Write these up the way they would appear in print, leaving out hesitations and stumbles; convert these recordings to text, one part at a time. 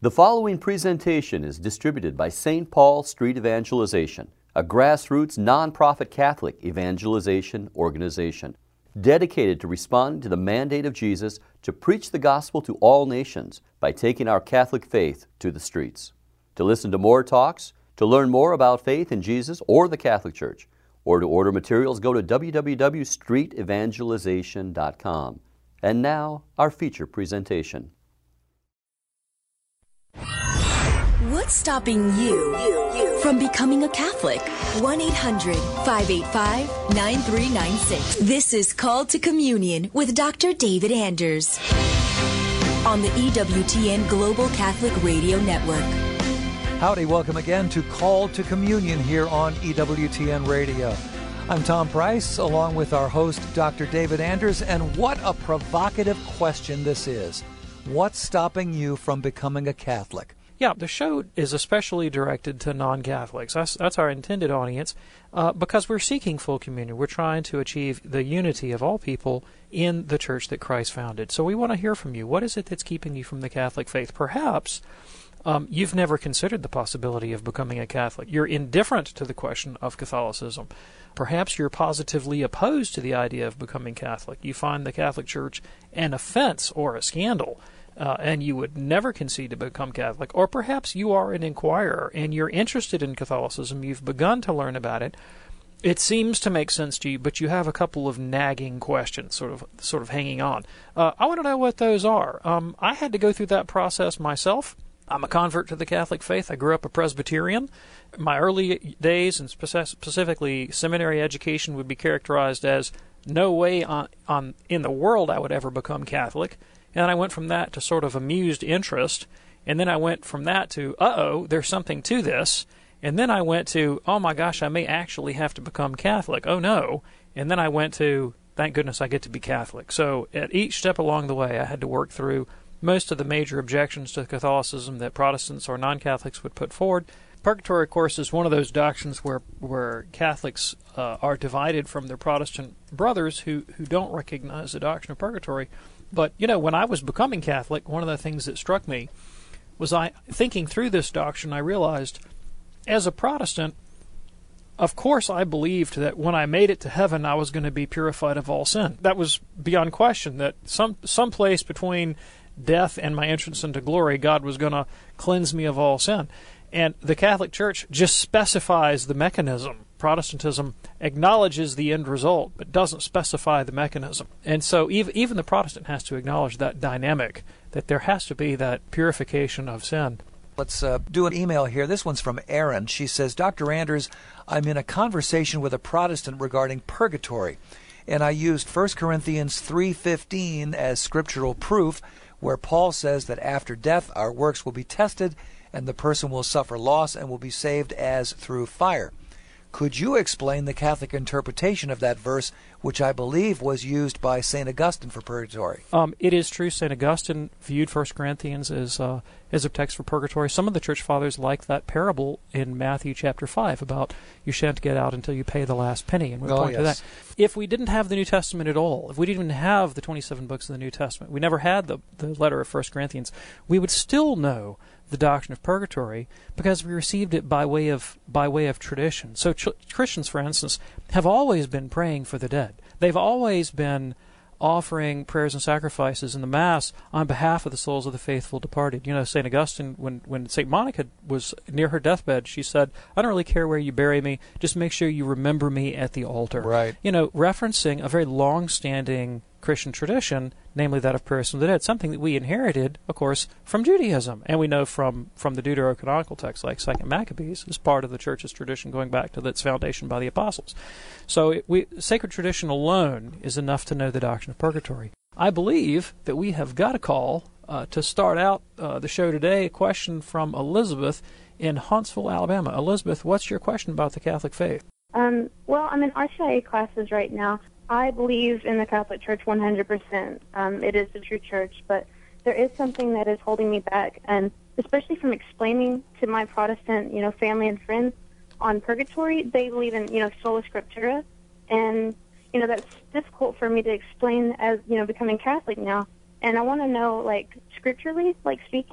The following presentation is distributed by St. Paul Street Evangelization, a grassroots nonprofit Catholic evangelization organization dedicated to responding to the mandate of Jesus to preach the gospel to all nations by taking our Catholic faith to the streets. To listen to more talks, to learn more about faith in Jesus or the Catholic Church, or to order materials, go to www.streetevangelization.com. And now, our feature presentation. What's stopping you from becoming a Catholic? 1-800-585-9396. This is Called to Communion with Dr. David Anders on the EWTN Global Catholic Radio Network. Howdy, welcome again to Called to Communion here on EWTN Radio. I'm Tom Price, along with our host, Dr. David Anders, and what a provocative question this is. What's stopping you from becoming a Catholic? Yeah, the show is especially directed to non-Catholics. That's our intended audience because we're seeking full communion. We're trying to achieve the unity of all people in the church that Christ founded. So we want to hear from you. What is it that's keeping you from the Catholic faith? Perhaps you've never considered the possibility of becoming a Catholic. You're indifferent to the question of Catholicism. Perhaps you're positively opposed to the idea of becoming Catholic. You find the Catholic Church an offense or a scandal. And you would never concede to become Catholic. Or perhaps you are an inquirer and you're interested in Catholicism. You've begun to learn about it. It seems to make sense to you, but you have a couple of nagging questions sort of hanging on. I want to know what those are. I had to go through that process myself. I'm a convert to the Catholic faith. I grew up a Presbyterian. My early days, and specifically seminary education, would be characterized as no way in the world I would ever become Catholic. And I went from that to sort of amused interest, and then I went from that to, there's something to this, and then I went to, oh my gosh, I may actually have to become Catholic, oh no, and then I went to, thank goodness I get to be Catholic. So at each step along the way, I had to work through most of the major objections to Catholicism that Protestants or non-Catholics would put forward. Purgatory, of course, is one of those doctrines where Catholics are divided from their Protestant brothers who don't recognize the doctrine of purgatory. But, when I was becoming Catholic, one of the things that struck me was thinking through this doctrine, I realized, as a Protestant, of course I believed that when I made it to heaven, I was going to be purified of all sin. That was beyond question, that some place between death and my entrance into glory, God was going to cleanse me of all sin. And the Catholic Church just specifies the mechanism. Protestantism acknowledges the end result, but doesn't specify the mechanism. And so even the Protestant has to acknowledge that dynamic, that there has to be that purification of sin. Let's do an email here. This one's from Erin. She says, Dr. Anders, I'm in a conversation with a Protestant regarding purgatory, and I used 1 Corinthians 3:15 as scriptural proof, where Paul says that after death our works will be tested, and the person will suffer loss and will be saved as through fire. Could you explain the Catholic interpretation of that verse, which I believe was used by St. Augustine for purgatory? It is true. St. Augustine viewed 1 Corinthians as a text for purgatory. Some of the church fathers like that parable in Matthew chapter 5 about you shan't get out until you pay the last penny, and we point to that. If we didn't have the New Testament at all, if we didn't even have the 27 books of the New Testament, we never had the letter of 1 Corinthians, we would still know the doctrine of purgatory because we received it by way of tradition. So Christians, for instance, have always been praying for the dead. They've always been offering prayers and sacrifices in the Mass on behalf of the souls of the faithful departed. St. Augustine, when St. Monica was near her deathbed, she said, I don't really care where you bury me, just make sure you remember me at the altar. Right. Referencing a very long-standing Christian tradition, namely that of prayers from the dead, something that we inherited, of course, from Judaism. And we know from the Deuterocanonical texts like 2 Maccabees is part of the Church's tradition going back to its foundation by the Apostles. So sacred tradition alone is enough to know the doctrine of purgatory. I believe that we have got a call to start out the show today, a question from Elizabeth in Huntsville, Alabama. Elizabeth, what's your question about the Catholic faith? Well, I'm in RCIA classes right now. I believe in the Catholic Church 100%. It is the true church, but there is something that is holding me back, and especially from explaining to my Protestant, family and friends on purgatory. They believe in, sola scriptura, and, that's difficult for me to explain as, becoming Catholic now. And I want to know, scripturally, speaking,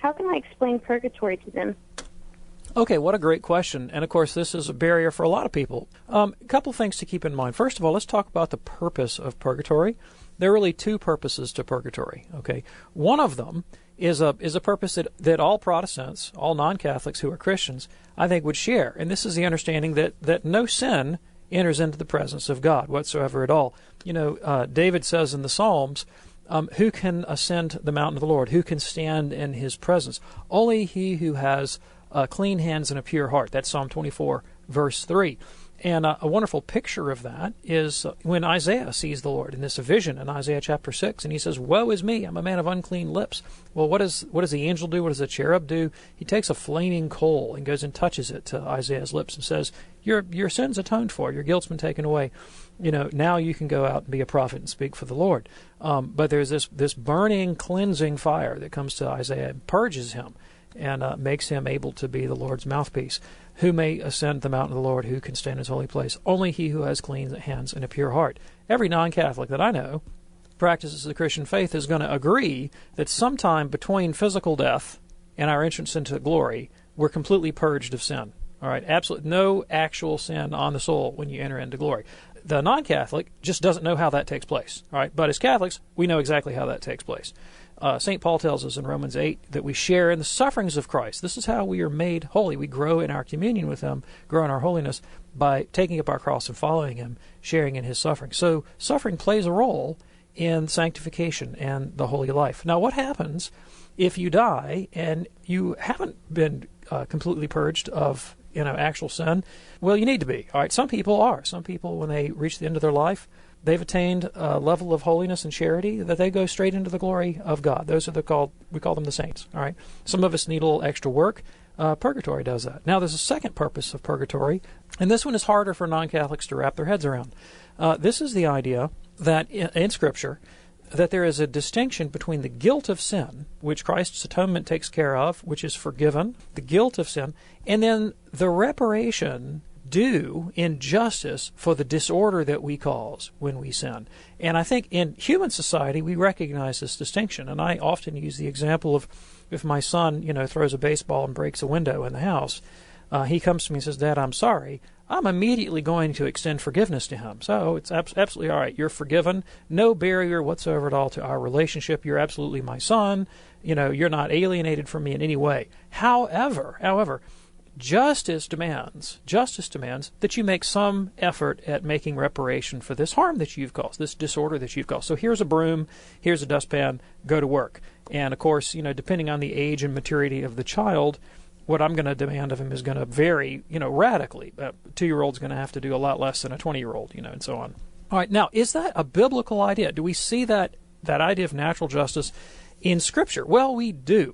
how can I explain purgatory to them? Okay, what a great question. And of course, this is a barrier for a lot of people. A couple things to keep in mind. First of all, let's talk about the purpose of purgatory. There are really two purposes to purgatory. Okay, one of them is a purpose that all Protestants, all non-Catholics who are Christians, I think would share. And this is the understanding that no sin enters into the presence of God whatsoever at all. You know, David says in the Psalms, who can ascend the mountain of the Lord? Who can stand in his presence? Only he who has clean hands and a pure heart. That's Psalm 24, verse 3. And a wonderful picture of that is when Isaiah sees the Lord in this vision in Isaiah chapter 6, and he says, "Woe is me, I'm a man of unclean lips." Well, what does the angel do? What does the cherub do? He takes a flaming coal and goes and touches it to Isaiah's lips and says, Your sin's atoned for, your guilt's been taken away. You know, now you can go out and be a prophet and speak for the Lord. But there's this burning, cleansing fire that comes to Isaiah and purges him and makes him able to be the Lord's mouthpiece. Who may ascend the mountain of the Lord? Who can stand in his holy place? Only he who has clean hands and a pure heart. Every non-Catholic that I know practices the Christian faith is going to agree that sometime between physical death and our entrance into glory, we're completely purged of sin. All right, absolutely no actual sin on the soul when you enter into glory. The non-Catholic just doesn't know how that takes place. All right, but as Catholics, we know exactly how that takes place. St. Paul tells us in Romans 8 that we share in the sufferings of Christ. This is how we are made holy. We grow in our communion with Him, grow in our holiness by taking up our cross and following Him, sharing in His suffering. So suffering plays a role in sanctification and the holy life. Now, what happens if you die and you haven't been completely purged of actual sin? Well, you need to be. All right, some people are. Some people, when they reach the end of their life, they've attained a level of holiness and charity that they go straight into the glory of God. Those are we call them the saints. All right. Some of us need a little extra work. Purgatory does that. Now, there's a second purpose of purgatory, and this one is harder for non-Catholics to wrap their heads around. This is the idea that in Scripture, that there is a distinction between the guilt of sin, which Christ's atonement takes care of, which is forgiven, the guilt of sin, and then the reparation due in justice for the disorder that we cause when we sin. And I think in human society we recognize this distinction, and I often use the example of if my son throws a baseball and breaks a window in the house, he comes to me and says, "Dad, I'm sorry," I'm immediately going to extend forgiveness to him. So it's absolutely all right. You're forgiven. No barrier whatsoever at all to our relationship. You're absolutely my son. You're not alienated from me in any way. However, justice demands that you make some effort at making reparation for this harm that you've caused, this disorder that you've caused. So here's a broom, here's a dustpan, go to work. And of course, depending on the age and maturity of the child, what I'm going to demand of him is going to vary, radically. A 2-year-old's going to have to do a lot less than a 20-year-old, and so on. All right, now, is that a biblical idea? Do we see that idea of natural justice in Scripture? Well, we do.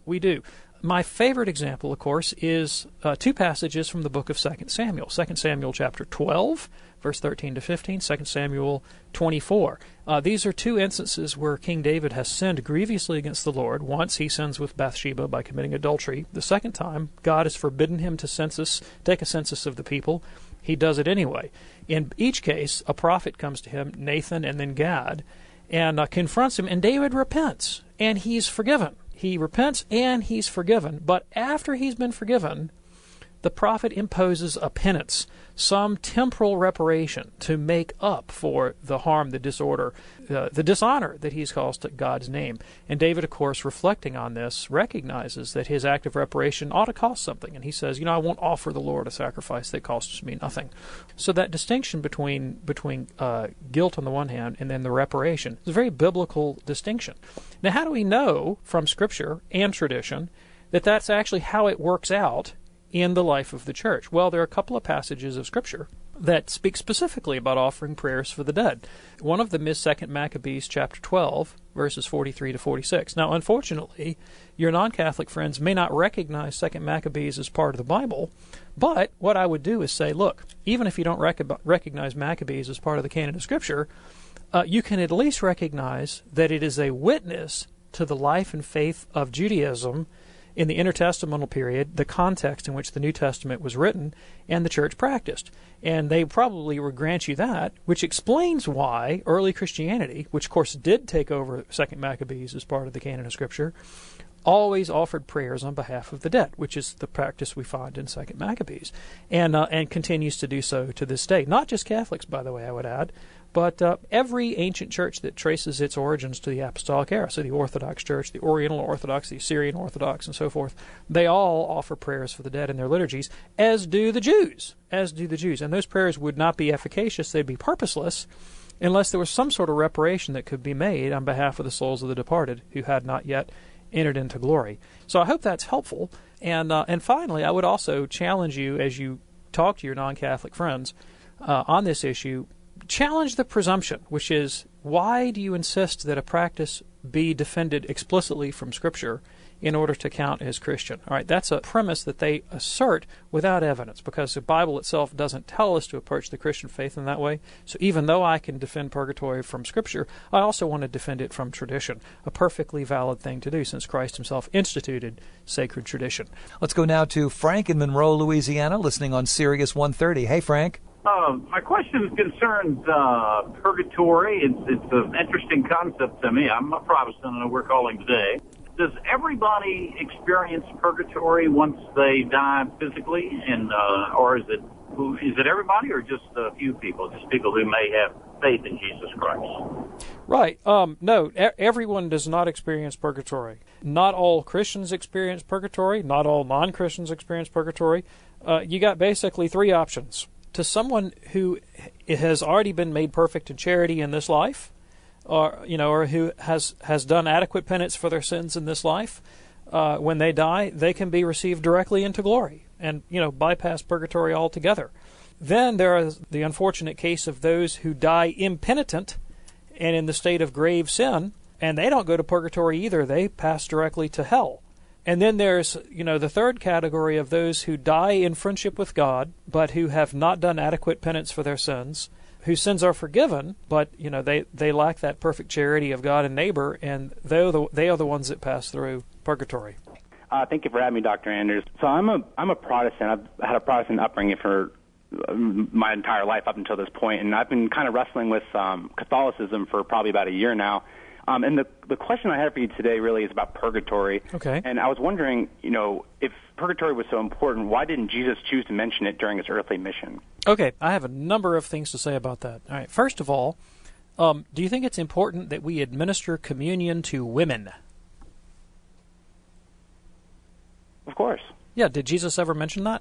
My favorite example, of course, is 2 passages from the book of 2 Samuel. 2 Samuel chapter 12, verse 13 to 15, 2 Samuel 24. These are 2 instances where King David has sinned grievously against the Lord. Once he sins with Bathsheba by committing adultery. The second time, God has forbidden him to take a census of the people. He does it anyway. In each case, a prophet comes to him, Nathan and then Gad, and confronts him, and David repents, and he's forgiven. He repents and he's forgiven. But after he's been forgiven, the prophet imposes a penance, some temporal reparation to make up for the harm, the disorder, the dishonor that he's caused to God's name. And David, of course, reflecting on this, recognizes that his act of reparation ought to cost something. And he says, I won't offer the Lord a sacrifice that costs me nothing. So that distinction between guilt on the one hand and then the reparation is a very biblical distinction. Now, how do we know from Scripture and tradition that that's actually how it works out in the life of the church? Well, there are a couple of passages of Scripture that speak specifically about offering prayers for the dead. One of them is 2 Maccabees chapter 12, verses 43 to 46. Now, unfortunately, your non-Catholic friends may not recognize 2 Maccabees as part of the Bible, but what I would do is say, look, even if you don't recognize Maccabees as part of the canon of Scripture, you can at least recognize that it is a witness to the life and faith of Judaism in the intertestamental period, the context in which the New Testament was written and the church practiced. And they probably would grant you that, which explains why early Christianity, which of course did take over 2 Maccabees as part of the canon of Scripture, always offered prayers on behalf of the dead, which is the practice we find in 2 Maccabees, and continues to do so to this day. Not just Catholics, by the way, I would add, but every ancient church that traces its origins to the Apostolic era, so the Orthodox Church, the Oriental Orthodox, the Syrian Orthodox, and so forth, they all offer prayers for the dead in their liturgies, as do the Jews. And those prayers would not be efficacious, they'd be purposeless, unless there was some sort of reparation that could be made on behalf of the souls of the departed who had not yet entered into glory. So I hope that's helpful. And finally, I would also challenge you, as you talk to your non-Catholic friends on this issue, challenge the presumption, which is, why do you insist that a practice be defended explicitly from Scripture in order to count as Christian? All right, that's a premise that they assert without evidence, because the Bible itself doesn't tell us to approach the Christian faith in that way. So even though I can defend purgatory from Scripture, I also want to defend it from tradition, a perfectly valid thing to do since Christ himself instituted sacred tradition. Let's go now to Frank in Monroe, Louisiana, listening on Sirius 130. Hey, Frank. My question concerns purgatory. It's an interesting concept to me. I'm a Protestant, and we're calling today. Does everybody experience purgatory once they die physically, and or is it everybody, or just a few people, just people who may have faith in Jesus Christ? Right. No, everyone does not experience purgatory. Not all Christians experience purgatory. Not all non-Christians experience purgatory. You got basically three options. To someone who has already been made perfect in charity in this life, or who has done adequate penance for their sins in this life, when they die, they can be received directly into glory and bypass purgatory altogether. Then there is the unfortunate case of those who die impenitent and in the state of grave sin, and they don't go to purgatory either. They pass directly to hell. And then there's, the third category of those who die in friendship with God, but who have not done adequate penance for their sins, whose sins are forgiven, but, they lack that perfect charity of God and neighbor, and they are the ones that pass through purgatory. Thank you for having me, Dr. Anders. So I'm a Protestant. I've had a Protestant upbringing for my entire life up until this point, and I've been kind of wrestling with Catholicism for probably about a year now. And the question I had for you today really is about purgatory. Okay. And I was wondering, if purgatory was so important, why didn't Jesus choose to mention it during his earthly mission? Okay, I have a number of things to say about that. All right, first of all, do you think it's important that we administer communion to women? Of course. Yeah, did Jesus ever mention that?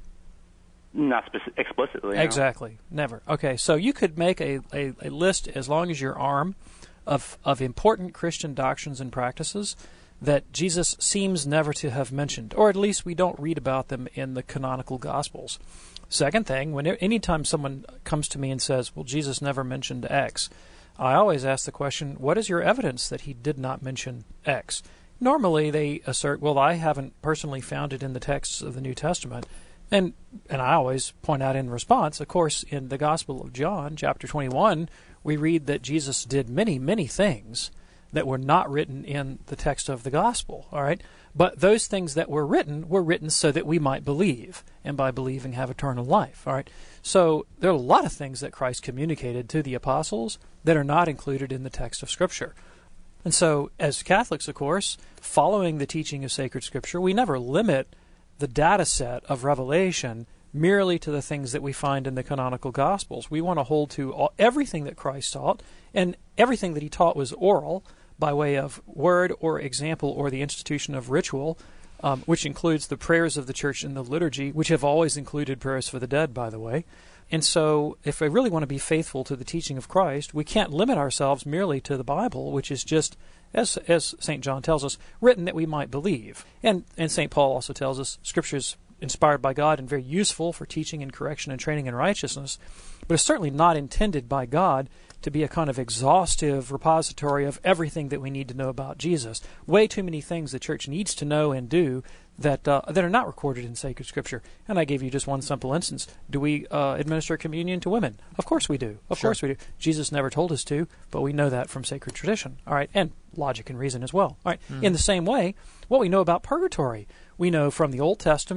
Not explicitly. No. Exactly, never. Okay, so you could make a list as long as your arm of important Christian doctrines and practices that Jesus seems never to have mentioned, or at least we don't read about them in the canonical Gospels. Second thing, anytime someone comes to me and says, well, Jesus never mentioned X, I always ask the question, what is your evidence that he did not mention X? Normally they assert, well, I haven't personally found it in the texts of the New Testament. And I always point out in response, of course, in the Gospel of John, chapter 21, we read that Jesus did many, many things that were not written in the text of the Gospel, all right? But those things that were written so that we might believe, and by believing have eternal life, all right? So there are a lot of things that Christ communicated to the apostles that are not included in the text of Scripture. And so, as Catholics, of course, following the teaching of sacred Scripture, we never limit the data set of revelation merely to the things that we find in the canonical Gospels. We want to hold to everything that Christ taught, and everything that he taught was oral by way of word or example or the institution of ritual, which includes the prayers of the Church in the liturgy, which have always included prayers for the dead, by the way. And so if we really want to be faithful to the teaching of Christ, we can't limit ourselves merely to the Bible, which is just, as St. John tells us, written that we might believe. And St. Paul also tells us Scripture's inspired by God and very useful for teaching and correction and training in righteousness, but it's certainly not intended by God to be a kind of exhaustive repository of everything that we need to know about Jesus. Way too many things the Church needs to know and do that are not recorded in sacred Scripture. And I gave you just one simple instance. Do we administer communion to women? Of course we do. Of course we do. Jesus never told us to, but we know that from sacred tradition. All right, and logic and reason as well. All right. In the same way, what we know about purgatory, we know from the Old Testament,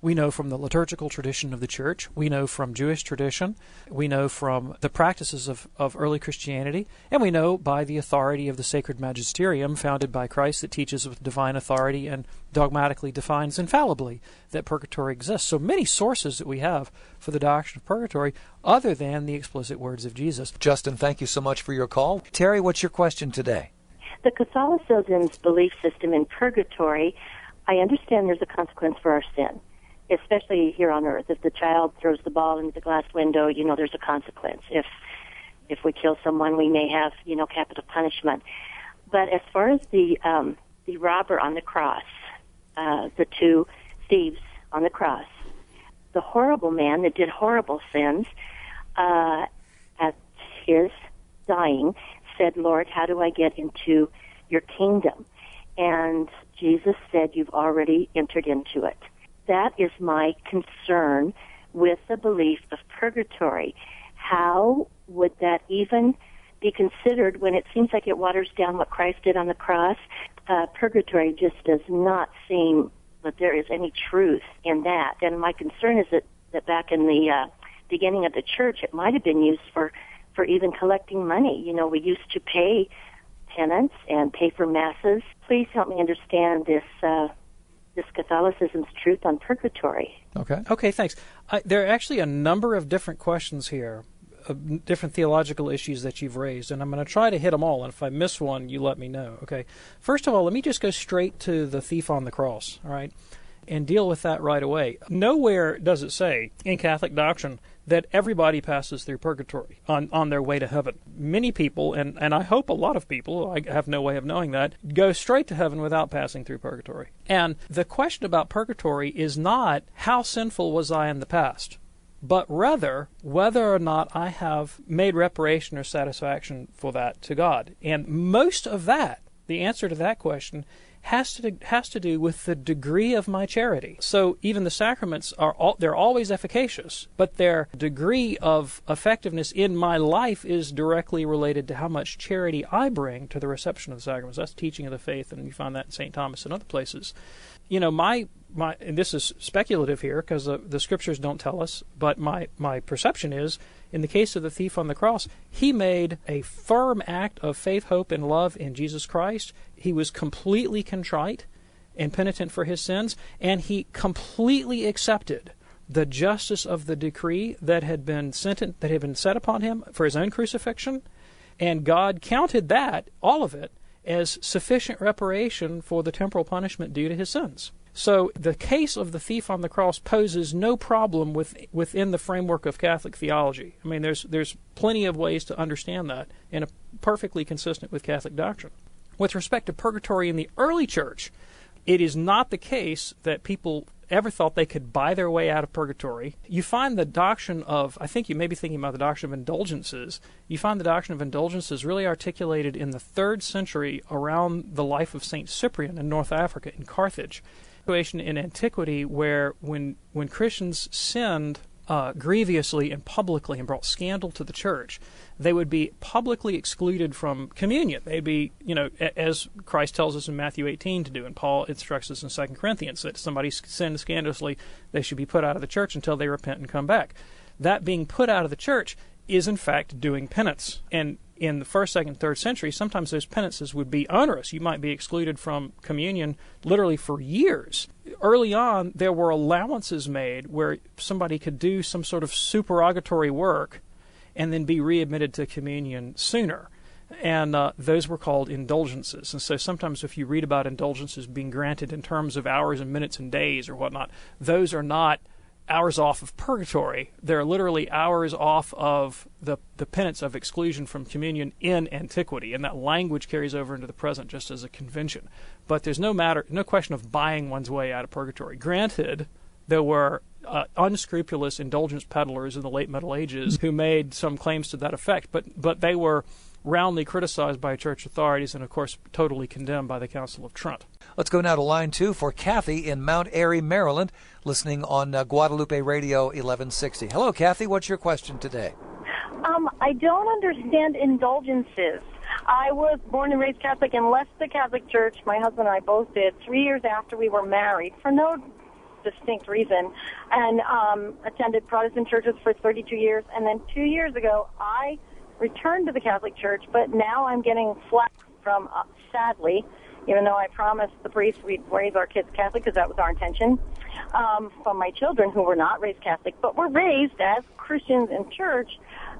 We know from the liturgical tradition of the Church. We know from Jewish tradition. We know from the practices of early Christianity. And we know by the authority of the Sacred Magisterium founded by Christ that teaches with divine authority and dogmatically defines infallibly that purgatory exists. So many sources that we have for the doctrine of purgatory other than the explicit words of Jesus. Justin, thank you so much for your call. Terry, what's your question today? The Catholicism's belief system in purgatory, I understand there's a consequence for our sin, especially here on earth. If the child throws the ball into the glass window, there's a consequence. If we kill someone, we may have, capital punishment. But as far as the robber on the cross, the two thieves on the cross, the horrible man that did horrible sins, at his dying, said, Lord, how do I get into your kingdom? And Jesus said, you've already entered into it. That is my concern with the belief of purgatory. How would that even be considered when it seems like it waters down what Christ did on the cross? Purgatory just does not seem that there is any truth in that. And my concern is that back in the beginning of the church, it might have been used for even collecting money. We used to pay penance and pay for masses. Please help me understand this Catholicism's truth on purgatory. Okay, thanks. There are actually a number of different questions here, different theological issues that you've raised, and I'm going to try to hit them all, and if I miss one, you let me know, okay? First of all, let me just go straight to the thief on the cross, all right, and deal with that right away. Nowhere does it say in Catholic doctrine that everybody passes through purgatory on their way to heaven. Many people, and I hope a lot of people, I have no way of knowing that, go straight to heaven without passing through purgatory. And the question about purgatory is not how sinful was I in the past, but rather whether or not I have made reparation or satisfaction for that to God. And most of that, the answer to that question, has to do with the degree of my charity. So even the sacraments they're always efficacious, but their degree of effectiveness in my life is directly related to how much charity I bring to the reception of the sacraments. That's teaching of the faith, and you find that in St. Thomas and other places. My and this is speculative here because the scriptures don't tell us, but my perception is, in the case of the thief on the cross, he made a firm act of faith, hope, and love in Jesus Christ. He was completely contrite and penitent for his sins, and he completely accepted the justice of the decree that had been set upon him for his own crucifixion, and God counted that, all of it, as sufficient reparation for the temporal punishment due to his sins. So the case of the thief on the cross poses no problem within the framework of Catholic theology. I mean, there's plenty of ways to understand that, and perfectly consistent with Catholic doctrine. With respect to purgatory in the early church, it is not the case that people ever thought they could buy their way out of purgatory. You find the doctrine of, I think you may be thinking about the doctrine of indulgences, you find the doctrine of indulgences really articulated in the 3rd century around the life of St. Cyprian in North Africa, in Carthage. Situation in antiquity where when Christians sinned grievously and publicly and brought scandal to the church, they would be publicly excluded from communion. They'd be, as Christ tells us in Matthew 18 to do, and Paul instructs us in 2 Corinthians, that somebody sinned scandalously, they should be put out of the church until they repent and come back. That being put out of the church is, in fact, doing penance. And in the 1st, 2nd, 3rd century, sometimes those penances would be onerous. You might be excluded from communion literally for years. Early on, there were allowances made where somebody could do some sort of supererogatory work and then be readmitted to communion sooner. And those were called indulgences. And so sometimes if you read about indulgences being granted in terms of hours and minutes and days or whatnot, those are not hours off of purgatory. They're literally hours off of the penance of exclusion from communion in antiquity, and that language carries over into the present just as a convention. But there's no question of buying one's way out of purgatory. Granted, there were unscrupulous indulgence peddlers in the late Middle Ages who made some claims to that effect, but they were roundly criticized by church authorities and, of course, totally condemned by the Council of Trent. Let's go now to line 2 for Kathy in Mount Airy, Maryland, listening on Guadalupe Radio 1160. Hello, Kathy. What's your question today? I don't understand indulgences. I was born and raised Catholic and left the Catholic Church, my husband and I both did, 3 years after we were married for no distinct reason, and attended Protestant churches for 32 years. And then 2 years ago, I returned to the Catholic Church, but now I'm getting flack from, sadly, even though I promised the priests we'd raise our kids Catholic because that was our intention, from my children who were not raised Catholic, but were raised as Christians in church,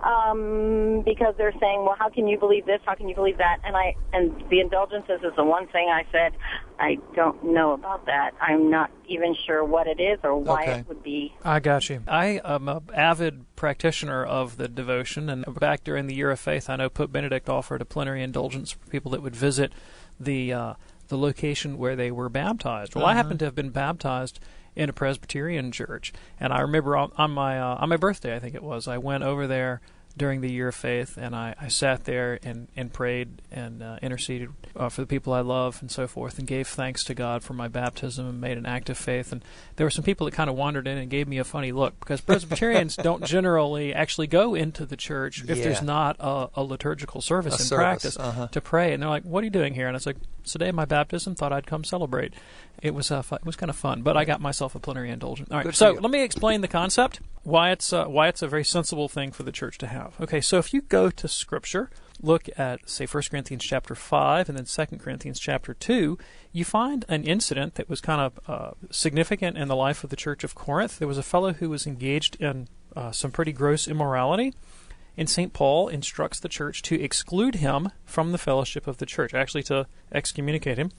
because they're saying, well, how can you believe this? How can you believe that? And the indulgences is the one thing I said, I don't know about that. I'm not even sure what it is or why it would be. I got you. I am an avid practitioner of the devotion, and back during the Year of Faith, I know Pope Benedict offered a plenary indulgence for people that would visit the location where they were baptized. Well, I happen to have been baptized in a Presbyterian church, and I remember on my birthday, I think it was, I went over there during the Year of Faith, and I sat there and prayed and interceded for the people I love and so forth, and gave thanks to God for my baptism and made an act of faith. And there were some people that kind of wandered in and gave me a funny look, because Presbyterians don't generally actually go into the church if there's not a liturgical service practice to pray. And they're like, "What are you doing here?" And it's like, "It's the day of my baptism. Thought I'd come celebrate." It was kind of fun, but I got myself a plenary indulgence. All right, so let me explain the concept, why it's a very sensible thing for the church to have. Okay, so if you go to Scripture, look at, say, 1 Corinthians chapter 5 and then 2 Corinthians chapter 2, you find an incident that was kind of significant in the life of the church of Corinth. There was a fellow who was engaged in some pretty gross immorality, and St. Paul instructs the church to exclude him from the fellowship of the church, actually to excommunicate him,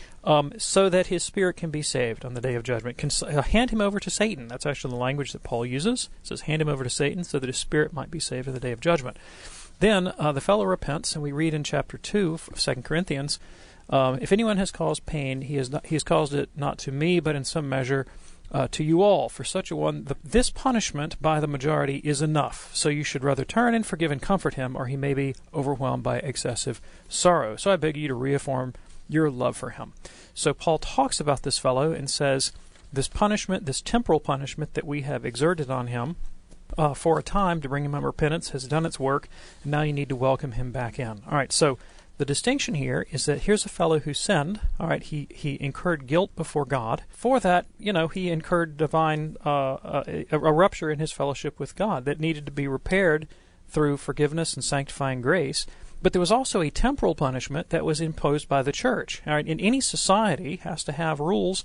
so that his spirit can be saved on the day of judgment. Hand him over to Satan. That's actually the language that Paul uses. It says, hand him over to Satan so that his spirit might be saved on the day of judgment. Then the fellow repents, and we read in chapter 2 of 2 Corinthians, if anyone has caused pain, he has caused it not to me, but in some measure to you all. For such a one, this punishment by the majority is enough. So you should rather turn and forgive and comfort him, or he may be overwhelmed by excessive sorrow. So I beg you to reaffirm your love for him. So Paul talks about this fellow and says, this punishment, this temporal punishment that we have exerted on him for a time to bring him to repentance has done its work, and now you need to welcome him back in. All right, so the distinction here is that here's a fellow who sinned. All right, he incurred guilt before God. For that, he incurred divine a rupture in his fellowship with God that needed to be repaired through forgiveness and sanctifying grace. But there was also a temporal punishment that was imposed by the church. All right, in any society has to have rules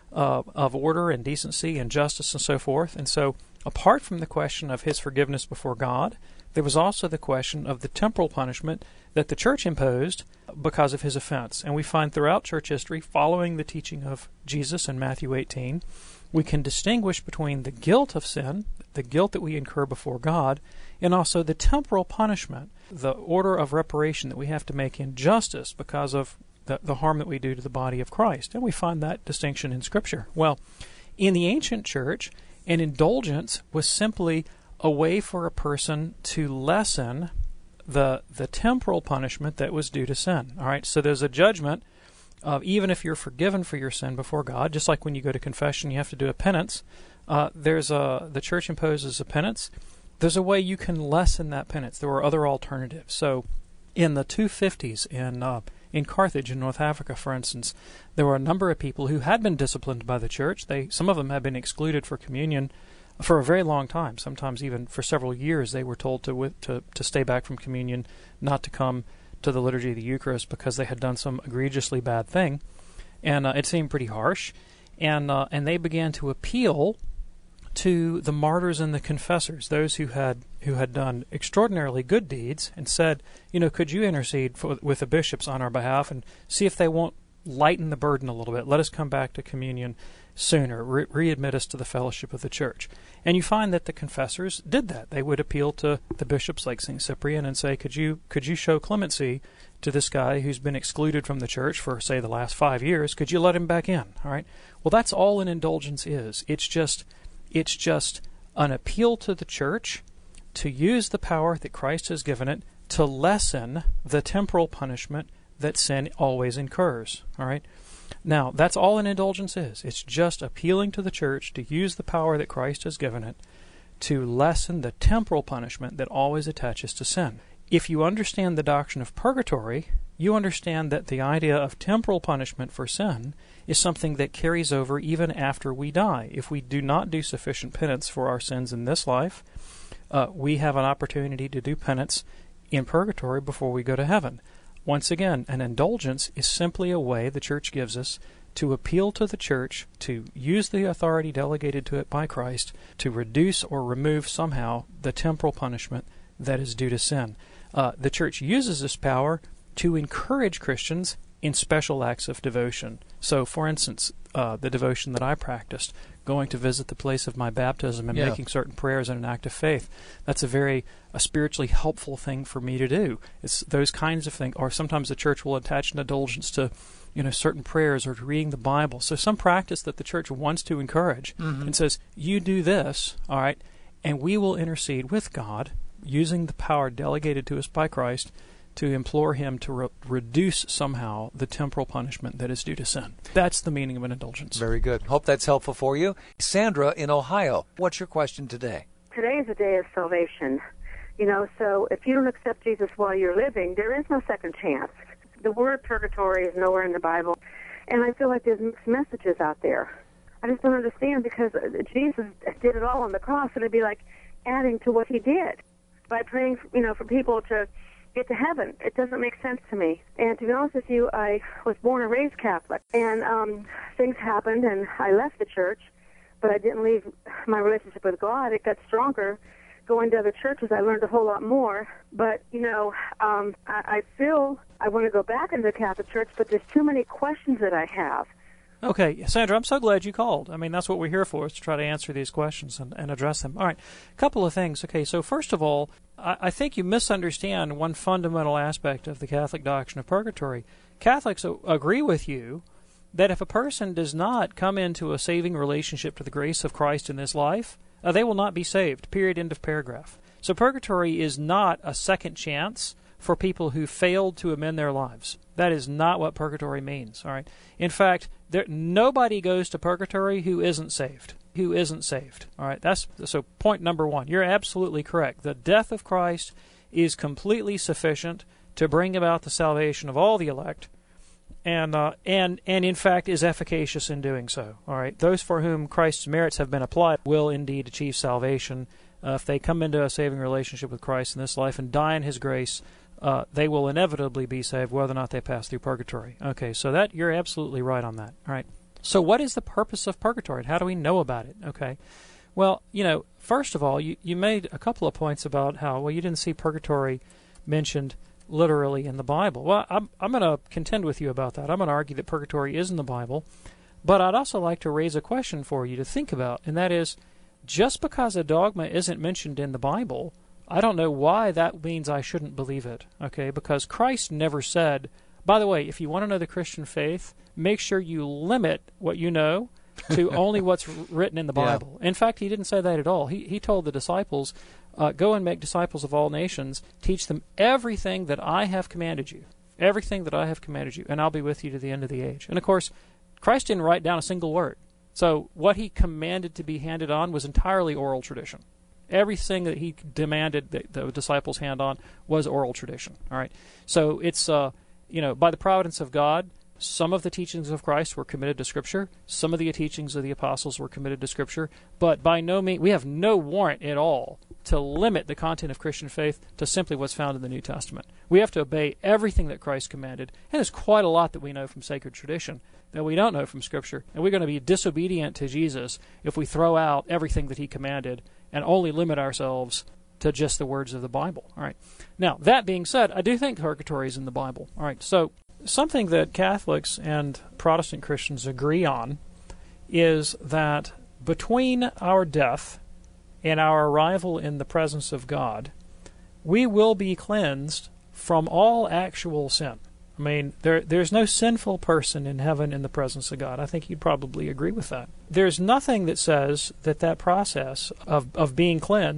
of order and decency and justice and so forth. And so, apart from the question of his forgiveness before God, there was also the question of the temporal punishment that the church imposed because of his offense. And we find throughout church history, following the teaching of Jesus in Matthew 18, we can distinguish between the guilt of sin, the guilt that we incur before God, and also the temporal punishment, the order of reparation that we have to make in justice because of the harm that we do to the body of Christ. And we find that distinction in Scripture. Well, in the ancient church, an indulgence was simply a way for a person to lessen the temporal punishment that was due to sin. All right, so there's a judgment of even if you're forgiven for your sin before God, just like when you go to confession, you have to do a penance. The church imposes a penance. There's a way you can lessen that penance. There were other alternatives. So, in the 250s in Carthage in North Africa, for instance, there were a number of people who had been disciplined by the church. Some of them had been excluded for communion for a very long time. Sometimes even for several years, they were told to stay back from communion, not to come to the liturgy of the Eucharist because they had done some egregiously bad thing, and it seemed pretty harsh. And they began to appeal to the martyrs and the confessors, those who had done extraordinarily good deeds, and said, could you intercede with the bishops on our behalf and see if they won't lighten the burden a little bit? Let us come back to communion sooner. Readmit us to the fellowship of the church. And you find that the confessors did that. They would appeal to the bishops like St. Cyprian and say, could you show clemency to this guy who's been excluded from the church for, say, the last 5 years? Could you let him back in? All right. Well, that's all an indulgence is. It's just an appeal to the church to use the power that Christ has given it to lessen the temporal punishment that sin always incurs. All right. Now, that's all an indulgence is. It's just appealing to the church to use the power that Christ has given it to lessen the temporal punishment that always attaches to sin. If you understand the doctrine of purgatory, you understand that the idea of temporal punishment for sin is something that carries over even after we die. If we do not do sufficient penance for our sins in this life, we have an opportunity to do penance in purgatory before we go to heaven. Once again, an indulgence is simply a way the Church gives us to appeal to the Church to use the authority delegated to it by Christ to reduce or remove somehow the temporal punishment that is due to sin. The Church uses this power to encourage Christians in special acts of devotion. So, for instance, the devotion that I practiced, going to visit the place of my baptism and making certain prayers in an act of faith, that's a very spiritually helpful thing for me to do. It's those kinds of things. Or sometimes the Church will attach an indulgence to certain prayers or to reading the Bible. So some practice that the Church wants to encourage and says, you do this, all right, and we will intercede with God using the power delegated to us by Christ to implore Him to reduce somehow the temporal punishment that is due to sin. That's the meaning of an indulgence. Very good. Hope that's helpful for you. Sandra in Ohio, what's your question today? Today is a day of salvation. So if you don't accept Jesus while you're living, there is no second chance. The word purgatory is nowhere in the Bible, and I feel like there's mixed messages out there. I just don't understand, because Jesus did it all on the cross, and it'd be like adding to what He did by praying, for people to get to heaven. It doesn't make sense to me. And to be honest with you, I was born and raised Catholic, and things happened, and I left the church, but I didn't leave my relationship with God. It got stronger. Going to other churches, I learned a whole lot more. But, I feel I want to go back into the Catholic Church, but there's too many questions that I have. Okay, Sandra, I'm so glad you called. I mean, that's what we're here for, is to try to answer these questions and address them. All right, a couple of things. Okay, so first of all, I think you misunderstand one fundamental aspect of the Catholic doctrine of purgatory. Catholics agree with you that if a person does not come into a saving relationship to the grace of Christ in this life, they will not be saved, period, end of paragraph. So purgatory is not a second chance for people who failed to amend their lives. That is not what purgatory means. All right. In fact, nobody goes to purgatory who isn't saved. Who isn't saved. All right. So point number one. You're absolutely correct. The death of Christ is completely sufficient to bring about the salvation of all the elect, and in fact is efficacious in doing so. All right. Those for whom Christ's merits have been applied will indeed achieve salvation. If they come into a saving relationship with Christ in this life and die in His grace, they will inevitably be saved whether or not they pass through purgatory. Okay, so that you're absolutely right on that. All right. So what is the purpose of purgatory? How do we know about it? Okay. Well, first of all, you made a couple of points about how, you didn't see purgatory mentioned literally in the Bible. Well, I'm going to contend with you about that. I'm going to argue that purgatory is in the Bible, but I'd also like to raise a question for you to think about, and that is, just because a dogma isn't mentioned in the Bible, I don't know why that means I shouldn't believe it, okay? Because Christ never said, by the way, if you want to know the Christian faith, make sure you limit what you know to only what's written in the Bible. In fact, He didn't say that at all. He told the disciples, go and make disciples of all nations, teach them everything that I have commanded you, and I'll be with you to the end of the age. And of course, Christ didn't write down a single word. So what He commanded to be handed on was entirely oral tradition. Everything that He demanded that the disciples hand on was oral tradition. All right. So it's by the providence of God, some of the teachings of Christ were committed to Scripture. Some of the teachings of the apostles were committed to Scripture. But by no means, we have no warrant at all to limit the content of Christian faith to simply what's found in the New Testament. We have to obey everything that Christ commanded, and there's quite a lot that we know from sacred tradition that we don't know from Scripture. And we're going to be disobedient to Jesus if we throw out everything that He commanded and only limit ourselves to just the words of the Bible. All right. Now, that being said, I do think purgatory is in the Bible. All right. So something that Catholics and Protestant Christians agree on is that between our death and our arrival in the presence of God, we will be cleansed from all actual sin. I mean, there's no sinful person in heaven in the presence of God. I think you'd probably agree with that. There's nothing that says that process of being cleansed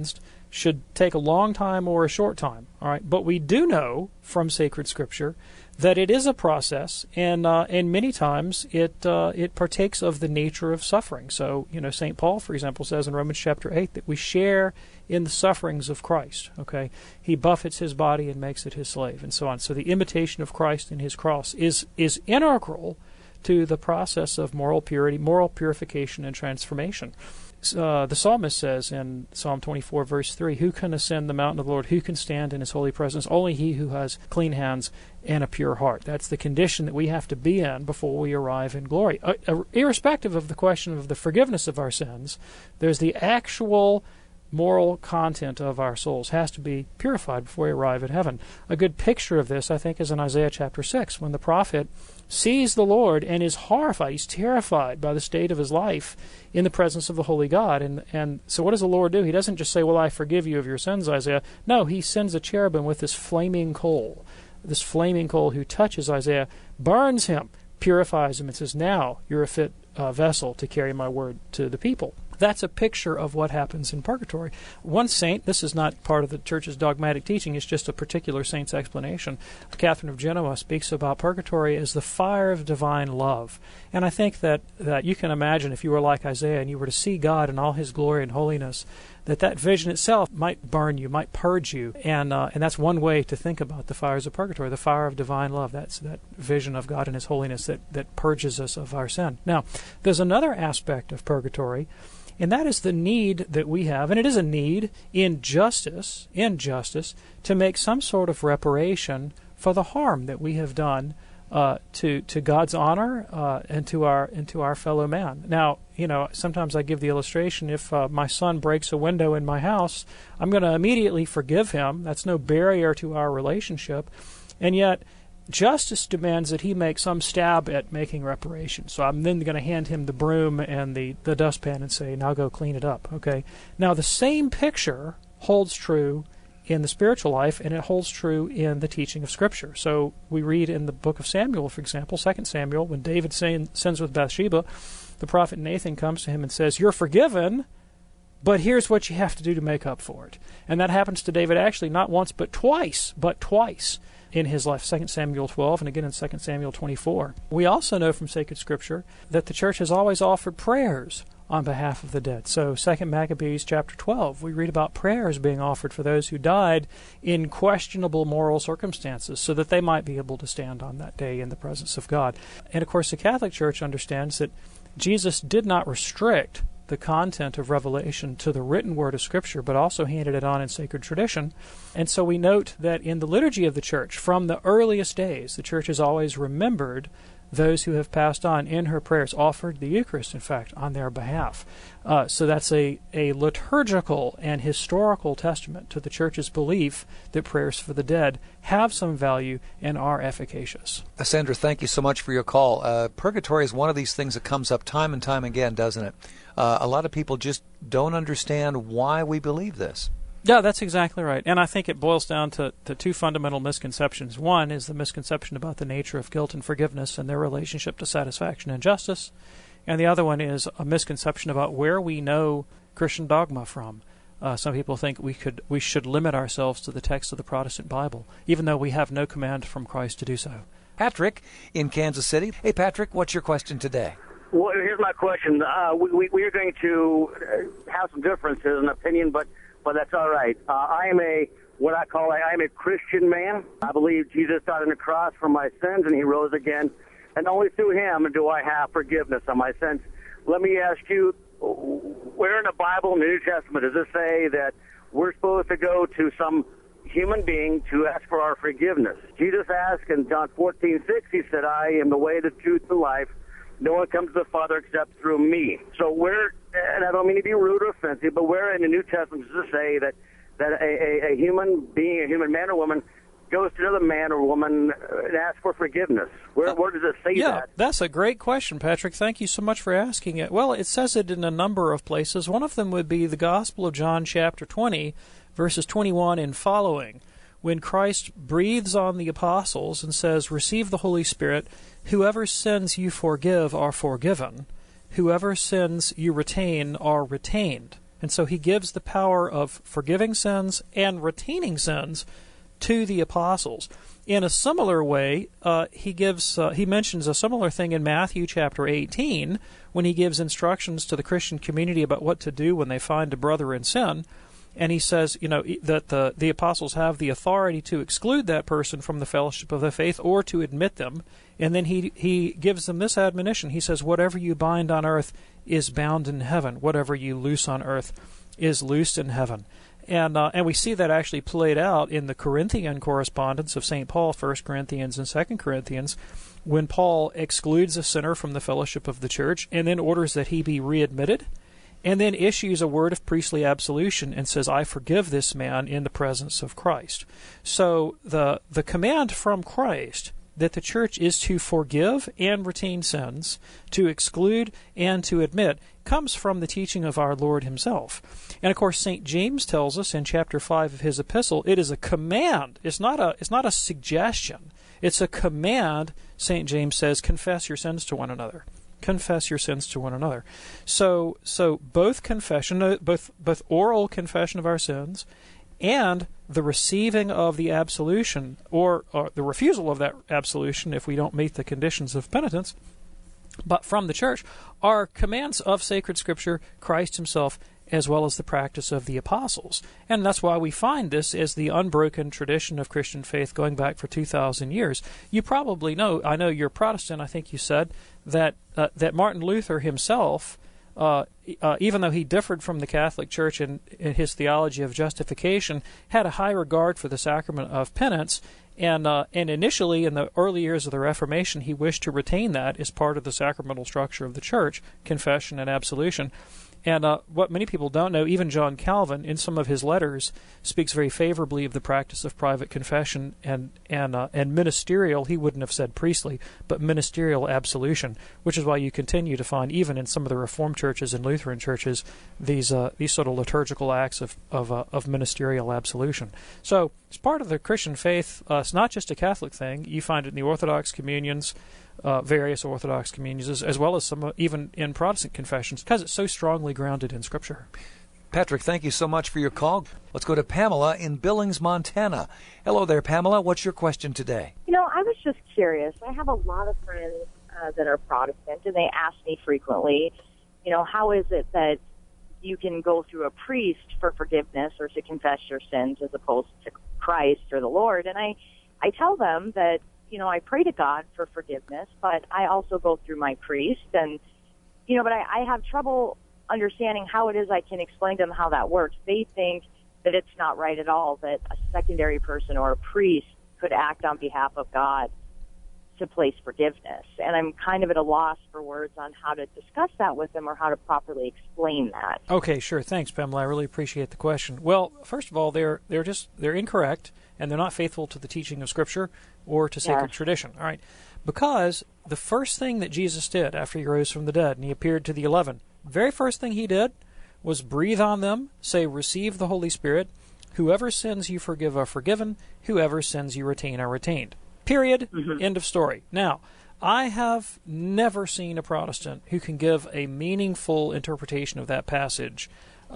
should take a long time or a short time. All right, but we do know from sacred Scripture that it is a process, and many times it partakes of the nature of suffering. So, St. Paul, for example, says in Romans chapter 8 that we share in the sufferings of Christ. Okay, he buffets his body and makes it his slave, and so on. So the imitation of Christ in his cross is integral to the process of moral purity, moral purification, and transformation. The psalmist says in Psalm 24, verse 3, "Who can ascend the mountain of the Lord? Who can stand in his holy presence? Only he who has clean hands and a pure heart." That's the condition that we have to be in before we arrive in glory. Irrespective of the question of the forgiveness of our sins, there's the actual moral content of our souls has to be purified before we arrive at heaven. A good picture of this, I think, is in Isaiah chapter 6, when the prophet sees the Lord and is horrified. He's terrified by the state of his life in the presence of the holy God. And so what does the Lord do? He doesn't just say, "Well, I forgive you of your sins, Isaiah." No, he sends a cherubim with this flaming coal. This flaming coal who touches Isaiah, burns him, purifies him, and says, "Now you're a fit vessel to carry my word to the people." That's a picture of what happens in purgatory. One saint, this is not part of the Church's dogmatic teaching, it's just a particular saint's explanation. Catherine of Genoa speaks about purgatory as the fire of divine love. And I think that you can imagine, if you were like Isaiah and you were to see God in all his glory and holiness, that vision itself might burn you, might purge you. And that's one way to think about the fires of purgatory, the fire of divine love. That's that vision of God in his holiness that purges us of our sin. Now, there's another aspect of purgatory, and that is the need that we have, and it is a need in justice, to make some sort of reparation for the harm that we have done to God's honor and to our fellow man. Now, sometimes I give the illustration: if my son breaks a window in my house, I'm going to immediately forgive him. That's no barrier to our relationship, and yet justice demands that he make some stab at making reparation. So I'm then going to hand him the broom and the dustpan and say, "Now go clean it up." Okay. Now the same picture holds true in the spiritual life, and it holds true in the teaching of Scripture. So we read in the book of Samuel, for example, 2 Samuel, when David sins with Bathsheba, the prophet Nathan comes to him and says, "You're forgiven, but here's what you have to do to make up for it." And that happens to David actually not once but twice in his life, 2 Samuel 12 and again in 2 Samuel 24. We also know from sacred Scripture that the Church has always offered prayers on behalf of the dead. So 2 Maccabees chapter 12, we read about prayers being offered for those who died in questionable moral circumstances so that they might be able to stand on that day in the presence of God. And of course the Catholic Church understands that Jesus did not restrict the content of revelation to the written word of Scripture, but also handed it on in sacred tradition. And so we note that in the liturgy of the Church, from the earliest days, the Church has always remembered those who have passed on in her prayers, offered the Eucharist, in fact, on their behalf. So that's a liturgical and historical testament to the Church's belief that prayers for the dead have some value and are efficacious. Sandra, thank you so much for your call. Purgatory is one of these things that comes up time and time again, doesn't it? A lot of people just don't understand why we believe this. Yeah, that's exactly right. And I think it boils down to two fundamental misconceptions. One is the misconception about the nature of guilt and forgiveness and their relationship to satisfaction and justice. And the other one is a misconception about where we know Christian dogma from. Some people think we should limit ourselves to the text of the Protestant Bible, even though we have no command from Christ to do so. Patrick in Kansas City. Hey, Patrick, what's your question today? Well, here's my question. We are going to have some differences in opinion, but that's all right. I am a Christian man. I believe Jesus died on the cross for my sins, and he rose again. And only through him do I have forgiveness of my sins. Let me ask you, where in the Bible, in the New Testament, does it say that we're supposed to go to some human being to ask for our forgiveness? Jesus asked in John 14:6, he said, "I am the way, the truth, and life. No one comes to the Father except through me." So where, and I don't mean to be rude or offensive, but where in the New Testament does it say that a human being, a human man or woman, goes to another man or woman and asks for forgiveness? Where does it say that? Yeah, that's a great question, Patrick. Thank you so much for asking it. Well, it says it in a number of places. One of them would be the Gospel of John chapter 20, verses 21 and following, when Christ breathes on the apostles and says, "Receive the Holy Spirit. Whoever sins you forgive are forgiven. Whoever sins you retain are retained." And so he gives the power of forgiving sins and retaining sins to the apostles. In a similar way, he mentions a similar thing in Matthew chapter 18 when he gives instructions to the Christian community about what to do when they find a brother in sin. And he says, that the apostles have the authority to exclude that person from the fellowship of the faith or to admit them. And then he gives them this admonition. He says, whatever you bind on earth is bound in heaven. Whatever you loose on earth is loosed in heaven. And we see that actually played out in the Corinthian correspondence of St. Paul, 1 Corinthians and 2 Corinthians, when Paul excludes a sinner from the fellowship of the church and then orders that he be readmitted, and then issues a word of priestly absolution and says, I forgive this man in the presence of Christ. So the command from Christ that the church is to forgive and retain sins, to exclude and to admit, comes from the teaching of our Lord himself. And of course, St. James tells us in chapter 5 of his epistle, it is a command. It's not a suggestion. It's a command. St. James says, confess your sins to one another. Confess your sins to one another. So both confession, both oral confession of our sins and the receiving of the absolution or the refusal of that absolution if we don't meet the conditions of penitence, but from the church, are commands of sacred Scripture, Christ himself, as well as the practice of the apostles. And that's why we find this as the unbroken tradition of Christian faith going back for 2,000 years. You probably know, I know you're Protestant, I think you said, that Martin Luther himself, even though he differed from the Catholic Church in his theology of justification, had a high regard for the sacrament of penance, and initially in the early years of the Reformation he wished to retain that as part of the sacramental structure of the Church, confession and absolution. And what many people don't know, even John Calvin, in some of his letters, speaks very favorably of the practice of private confession and ministerial, he wouldn't have said priestly, but ministerial absolution, which is why you continue to find, even in some of the Reformed churches and Lutheran churches, these sort of liturgical acts of ministerial absolution. So it's part of the Christian faith. It's not just a Catholic thing. You find it in the Orthodox communions, various Orthodox communions, as well as some even in Protestant confessions, because it's so strongly grounded in Scripture. Patrick, thank you so much for your call. Let's go to Pamela in Billings, Montana. Hello there, Pamela. What's your question today? I was just curious. I have a lot of friends that are Protestant, and they ask me frequently, how is it that you can go through a priest for forgiveness or to confess your sins as opposed to Christ or the Lord? And I tell them that, I pray to God for forgiveness, but I also go through my priest, and, but I have trouble understanding how it is I can explain to them how that works. They think that it's not right at all that a secondary person or a priest could act on behalf of God to place forgiveness. And I'm kind of at a loss for words on how to discuss that with them or how to properly explain that. Okay, sure. Thanks, Pamela. I really appreciate the question. Well, first of all, they're incorrect, and they're not faithful to the teaching of Scripture or to sacred tradition. All right, because the first thing that Jesus did after he rose from the dead and he appeared to the 11, very first thing he did was breathe on them, say, receive the Holy Spirit. Whoever sins you forgive are forgiven. Whoever sins you retain are retained. Period. Mm-hmm. End of story. Now, I have never seen a Protestant who can give a meaningful interpretation of that passage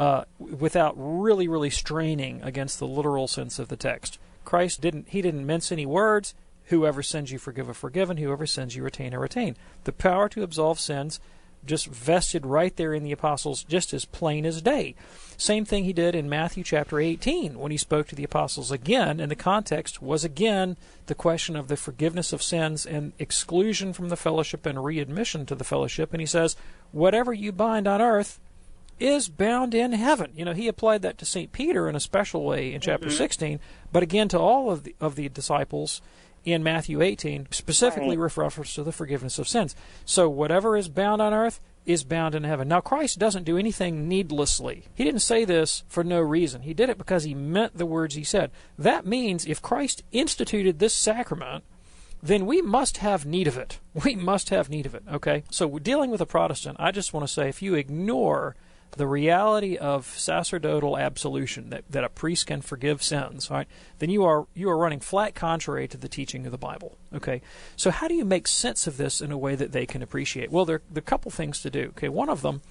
without really, really straining against the literal sense of the text. Christ didn't mince any words. Whoever sins you forgive are forgiven. Whoever sins you retain are retained. The power to absolve sins just vested right there in the apostles, just as plain as day. Same thing he did in Matthew chapter 18 when he spoke to the apostles again, and the context was again the question of the forgiveness of sins and exclusion from the fellowship and readmission to the fellowship. And he says, whatever you bind on earth is bound in heaven. He applied that to St. Peter in a special way in chapter 16, but again to all of the disciples in Matthew 18, specifically with reference to the forgiveness of sins. So whatever is bound on earth is bound in heaven. Now, Christ doesn't do anything needlessly. He didn't say this for no reason. He did it because he meant the words he said. That means if Christ instituted this sacrament, then we must have need of it. We must have need of it, okay? So we're dealing with a Protestant. I just want to say, if you ignore the reality of sacerdotal absolution, that a priest can forgive sins, right, then you are running flat contrary to the teaching of the Bible. Okay, so how do you make sense of this in a way that they can appreciate? Well, there are a couple things to do. Okay, one of them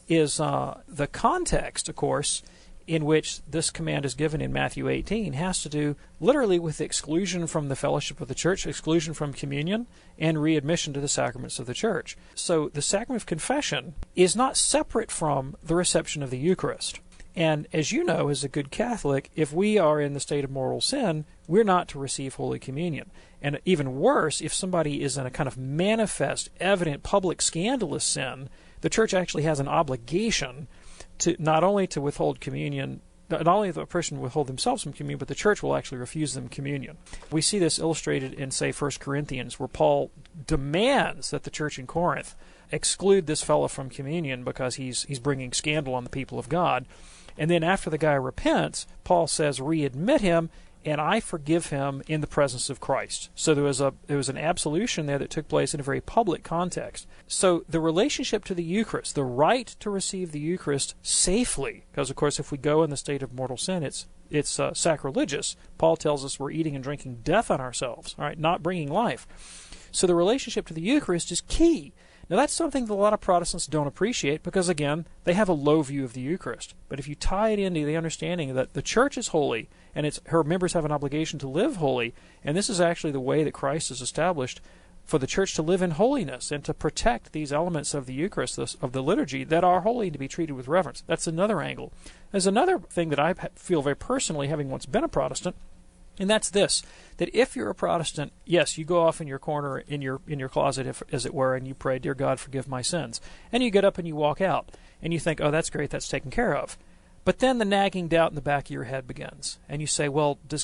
is the context, of course, in which this command is given in Matthew 18 has to do literally with exclusion from the fellowship of the church, exclusion from communion, and readmission to the sacraments of the church. So the sacrament of confession is not separate from the reception of the Eucharist. And as you know, as a good Catholic, if we are in the state of mortal sin, we're not to receive Holy Communion. And even worse, if somebody is in a kind of manifest, evident, public, scandalous sin, the church actually has an obligation to not only to withhold communion, not only the person withhold themselves from communion, but the church will actually refuse them communion. We see this illustrated in, say, 1 Corinthians, where Paul demands that the church in Corinth exclude this fellow from communion because he's bringing scandal on the people of God. And then after the guy repents, Paul says, readmit him, and I forgive him in the presence of Christ. So there was an absolution there that took place in a very public context. So the relationship to the Eucharist, the right to receive the Eucharist safely, because of course if we go in the state of mortal sin, it's sacrilegious. Paul tells us we're eating and drinking death on ourselves, all right, not bringing life. So the relationship to the Eucharist is key. Now that's something that a lot of Protestants don't appreciate because, again, they have a low view of the Eucharist. But if you tie it into the understanding that the Church is holy and her members have an obligation to live holy, and this is actually the way that Christ has established for the Church to live in holiness and to protect these elements of the Eucharist, of the liturgy, that are holy and to be treated with reverence. That's another angle. There's another thing that I feel very personally, having once been a Protestant, and that's this, that if you're a Protestant, yes, you go off in your corner, in your closet, as it were, and you pray, "Dear God, forgive my sins." And you get up and you walk out, and you think, oh, that's great, that's taken care of. But then the nagging doubt in the back of your head begins, and you say, well, does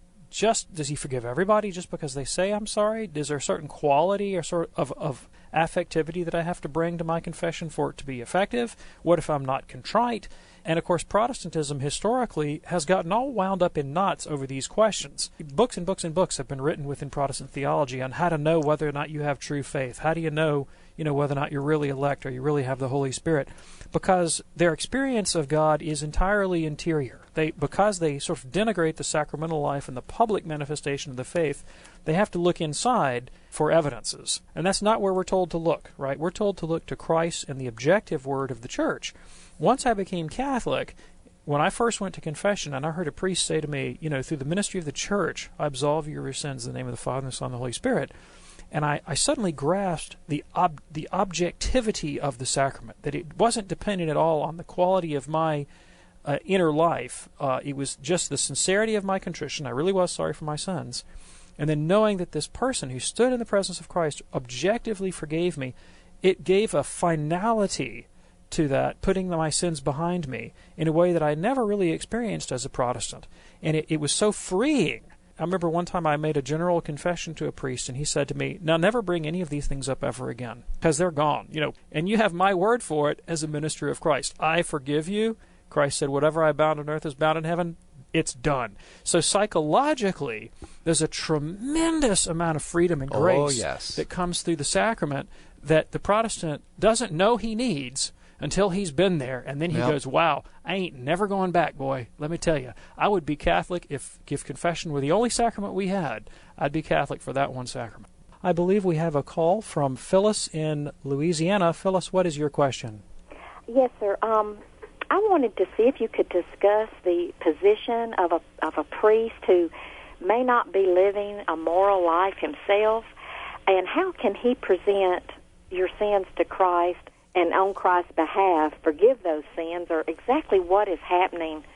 he forgive everybody just because they say I'm sorry? Is there a certain quality or sort of affectivity that I have to bring to my confession for it to be effective? What if I'm not contrite? And of course, Protestantism historically has gotten all wound up in knots over these questions. Books and books and books have been written within Protestant theology on how to know whether or not you have true faith. How do you know, whether or not you're really elect or you really have the Holy Spirit? Because their experience of God is entirely interior. Because they sort of denigrate the sacramental life and the public manifestation of the faith, they have to look inside for evidences. And that's not where we're told to look, right? We're told to look to Christ and the objective word of the Church. Once I became Catholic, when I first went to confession, and I heard a priest say to me, through the ministry of the Church, I absolve you of your sins in the name of the Father, and the Son, and the Holy Spirit. And I suddenly grasped the objectivity of the sacrament, that it wasn't dependent at all on the quality of my inner life. It was just the sincerity of my contrition. I really was sorry for my sins. And then knowing that this person who stood in the presence of Christ objectively forgave me, it gave a finality to that, putting my sins behind me in a way that I never really experienced as a Protestant. And it was so freeing. I remember one time I made a general confession to a priest, and he said to me, now never bring any of these things up ever again, because they're gone, and you have my word for it as a minister of Christ. I forgive you. Christ said, whatever I bound on earth is bound in heaven. It's done. So psychologically, there's a tremendous amount of freedom and grace that comes through the sacrament that the Protestant doesn't know he needs until he's been there, and then he goes, wow, I ain't never going back, boy. Let me tell you, I would be Catholic if confession were the only sacrament we had. I'd be Catholic for that one sacrament. I believe we have a call from Phyllis in Louisiana. Phyllis, what is your question? Yes, sir. I wanted to see if you could discuss the position of a priest who may not be living a moral life himself, and how can he present your sins to Christ and on Christ's behalf forgive those sins, or exactly what is happening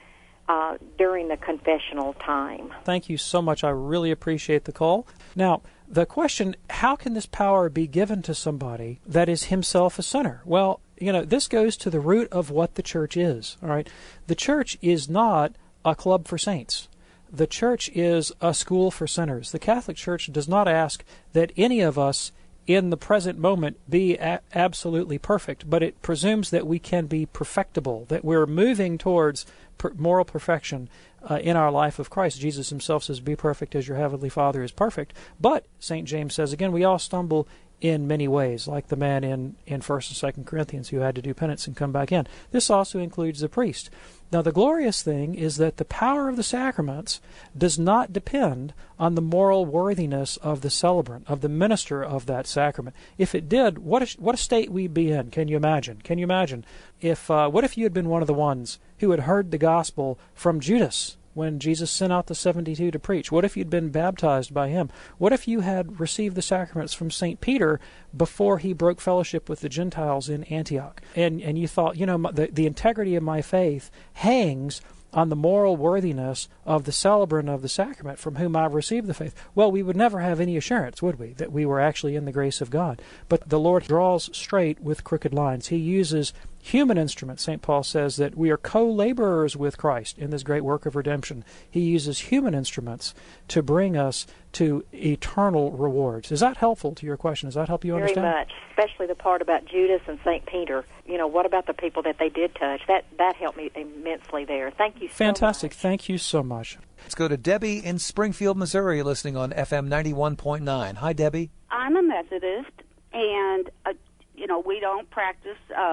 during the confessional time? Thank you so much. I really appreciate the call. Now, the question, how can this power be given to somebody that is himself a sinner? Well, this goes to the root of what the Church is. All right, the Church is not a club for saints. The Church is a school for sinners. The Catholic Church does not ask that any of us in the present moment be absolutely perfect, but it presumes that we can be perfectible, that we're moving towards moral perfection in our life of Christ. Jesus himself says, be perfect as your heavenly Father is perfect. But, St. James says, again, we all stumble in many ways, like the man in 1st and 2nd Corinthians who had to do penance and come back in. This also includes the priest. Now, the glorious thing is that the power of the sacraments does not depend on the moral worthiness of the celebrant, of the minister of that sacrament. If it did, what a state we'd be in. Can you imagine? Can you imagine? What if you had been one of the ones who had heard the gospel from Judas when Jesus sent out the 72 to preach? What if you'd been baptized by him? What if you had received the sacraments from St. Peter before he broke fellowship with the Gentiles in Antioch? And you thought, the integrity of my faith hangs on the moral worthiness of the celebrant of the sacrament from whom I've received the faith. Well, we would never have any assurance, would we, that we were actually in the grace of God. But the Lord draws straight with crooked lines. He uses human instruments. St. Paul says that we are co-laborers with Christ in this great work of redemption. He uses human instruments to bring us to eternal rewards. Is that helpful to your question? Does that help you understand? Very much, especially the part about Judas and St. Peter. What about the people that they did touch? That helped me immensely there. Thank you so Fantastic. much. Thank you so much. Let's go to Debbie in Springfield, Missouri, listening on FM 91.9. Hi, Debbie. I'm a Methodist, and, we don't practice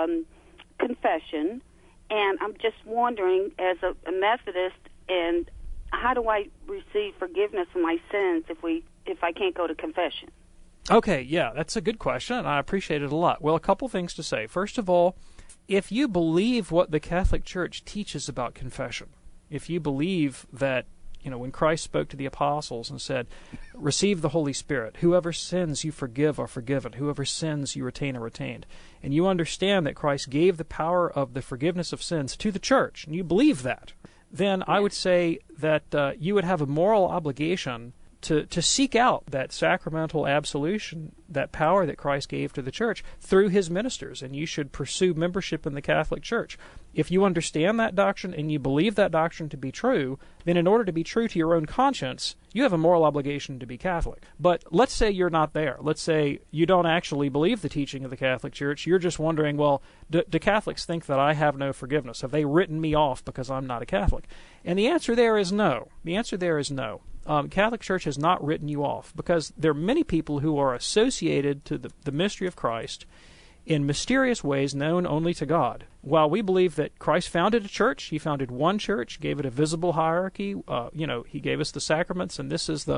confession, and I'm just wondering, as a Methodist, and how do I receive forgiveness of my sins if I can't go to confession? Okay, yeah, that's a good question, and I appreciate it a lot. Well, a couple things to say. First of all, if you believe what the Catholic Church teaches about confession, if you believe that, when Christ spoke to the apostles and said, receive the Holy Spirit, whoever sins you forgive are forgiven, whoever sins you retain are retained, and you understand that Christ gave the power of the forgiveness of sins to the Church, and you believe that, then I would say that you would have a moral obligation to seek out that sacramental absolution, that power that Christ gave to the Church through his ministers, and you should pursue membership in the Catholic Church. If you understand that doctrine and you believe that doctrine to be true, then in order to be true to your own conscience, you have a moral obligation to be Catholic. But let's say you're not there. Let's say you don't actually believe the teaching of the Catholic Church. You're just wondering, well, do Catholics think that I have no forgiveness? Have they written me off because I'm not a Catholic? And the answer there is no. The answer there is no. Catholic Church has not written you off, because there are many people who are associated to the mystery of Christ in mysterious ways known only to God. While we believe that Christ founded a church, he founded one church, gave it a visible hierarchy, he gave us the sacraments, and this is the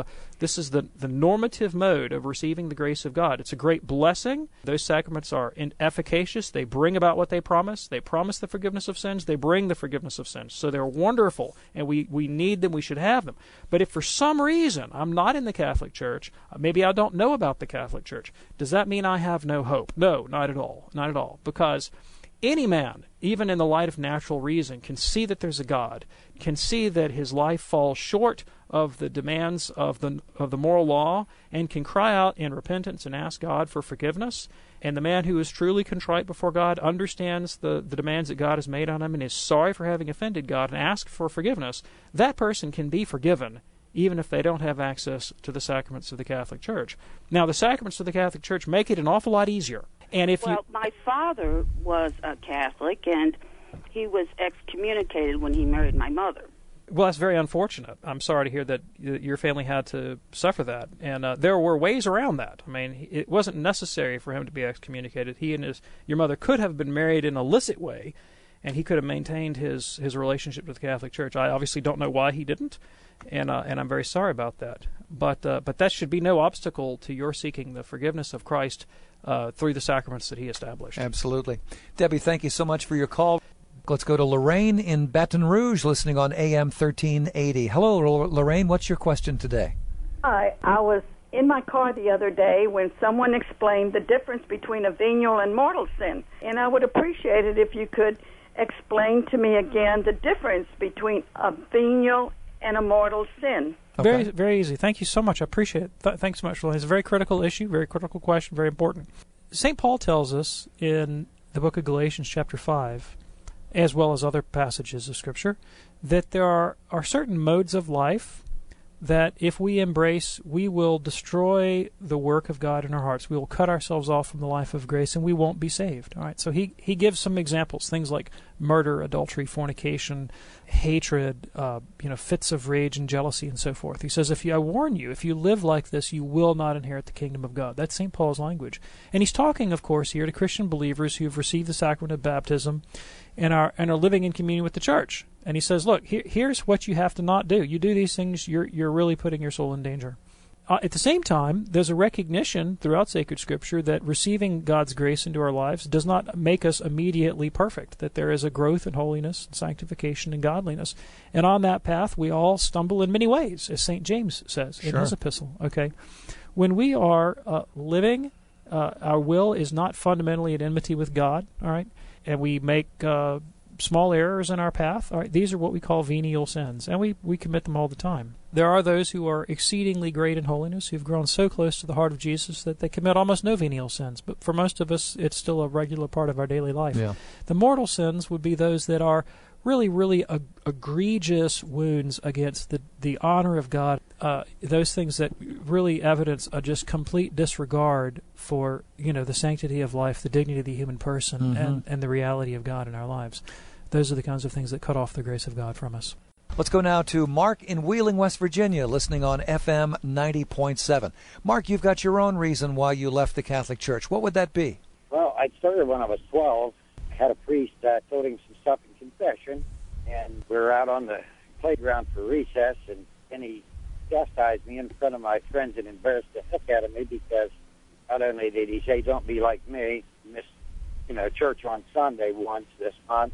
normative mode of receiving the grace of God. It's a great blessing. Those sacraments are efficacious. They bring about what they promise. They promise the forgiveness of sins. They bring the forgiveness of sins. So they're wonderful, and we need them. We should have them. But if for some reason I'm not in the Catholic Church, maybe I don't know about the Catholic Church, does that mean I have no hope? No, not at all. Not at all. Because any man, even in the light of natural reason, can see that there's a God, can see that his life falls short of the demands of the moral law, and can cry out in repentance and ask God for forgiveness. And the man who is truly contrite before God understands the demands that God has made on him and is sorry for having offended God and asks for forgiveness. That person can be forgiven, even if they don't have access to the sacraments of the Catholic Church. Now, the sacraments of the Catholic Church make it an awful lot easier. And my father was a Catholic, and he was excommunicated when he married my mother. Well, that's very unfortunate. I'm sorry to hear that your family had to suffer that. And there were ways around that. I mean, it wasn't necessary for him to be excommunicated. He and your mother could have been married in an illicit way, and he could have maintained his relationship with the Catholic Church. I obviously don't know why he didn't, and I'm very sorry about that. But that should be no obstacle to your seeking the forgiveness of Christ through the sacraments that he established. Absolutely. Debbie, thank you so much for your call. Let's go to Lorraine in Baton Rouge, listening on AM 1380. Hello, Lorraine. What's your question today? Hi. I was in my car the other day when someone explained the difference between a venial and mortal sin. And I would appreciate it if you could explain to me again the difference between a venial and a mortal sin. Okay. Very, very easy. Thank you so much. I appreciate it. Thanks so much, Lorraine. It's a very critical issue, very critical question, very important. St. Paul tells us in the book of Galatians chapter 5, as well as other passages of Scripture, that there are certain modes of life that if we embrace, we will destroy the work of God in our hearts. We will cut ourselves off from the life of grace, and we won't be saved. All right. So he gives some examples, things like murder, adultery, fornication, hatred, fits of rage and jealousy, and so forth. He says, I warn you, if you live like this, you will not inherit the kingdom of God. That's St. Paul's language. And he's talking, of course, here to Christian believers who have received the sacrament of baptism and are living in communion with the church. And he says, look, here's what you have to not do. You do these things, you're really putting your soul in danger. At the same time, there's a recognition throughout sacred Scripture that receiving God's grace into our lives does not make us immediately perfect, that there is a growth in holiness, and sanctification, and godliness. And on that path, we all stumble in many ways, as St. James says in his epistle. Okay, when we are living, our will is not fundamentally at enmity with God, all right, and we make small errors in our path. All right, these are what we call venial sins, and we commit them all the time. There are those who are exceedingly great in holiness, who've grown so close to the heart of Jesus that they commit almost no venial sins, but for most of us, it's still a regular part of our daily life. Yeah. The mortal sins would be those that are really, really egregious wounds against the honor of God, those things that really evidence a just complete disregard for, the sanctity of life, the dignity of the human person, and the reality of God in our lives. Those are the kinds of things that cut off the grace of God from us. Let's go now to Mark in Wheeling, West Virginia, listening on FM 90.7. Mark, you've got your own reason why you left the Catholic Church. What would that be? Well, I started when I was 12. I had a priest told him some stuff in confession, and we were out on the playground for recess, and he chastised me in front of my friends and embarrassed the heck out of me because not only did he say, don't be like me, miss church on Sunday once this month,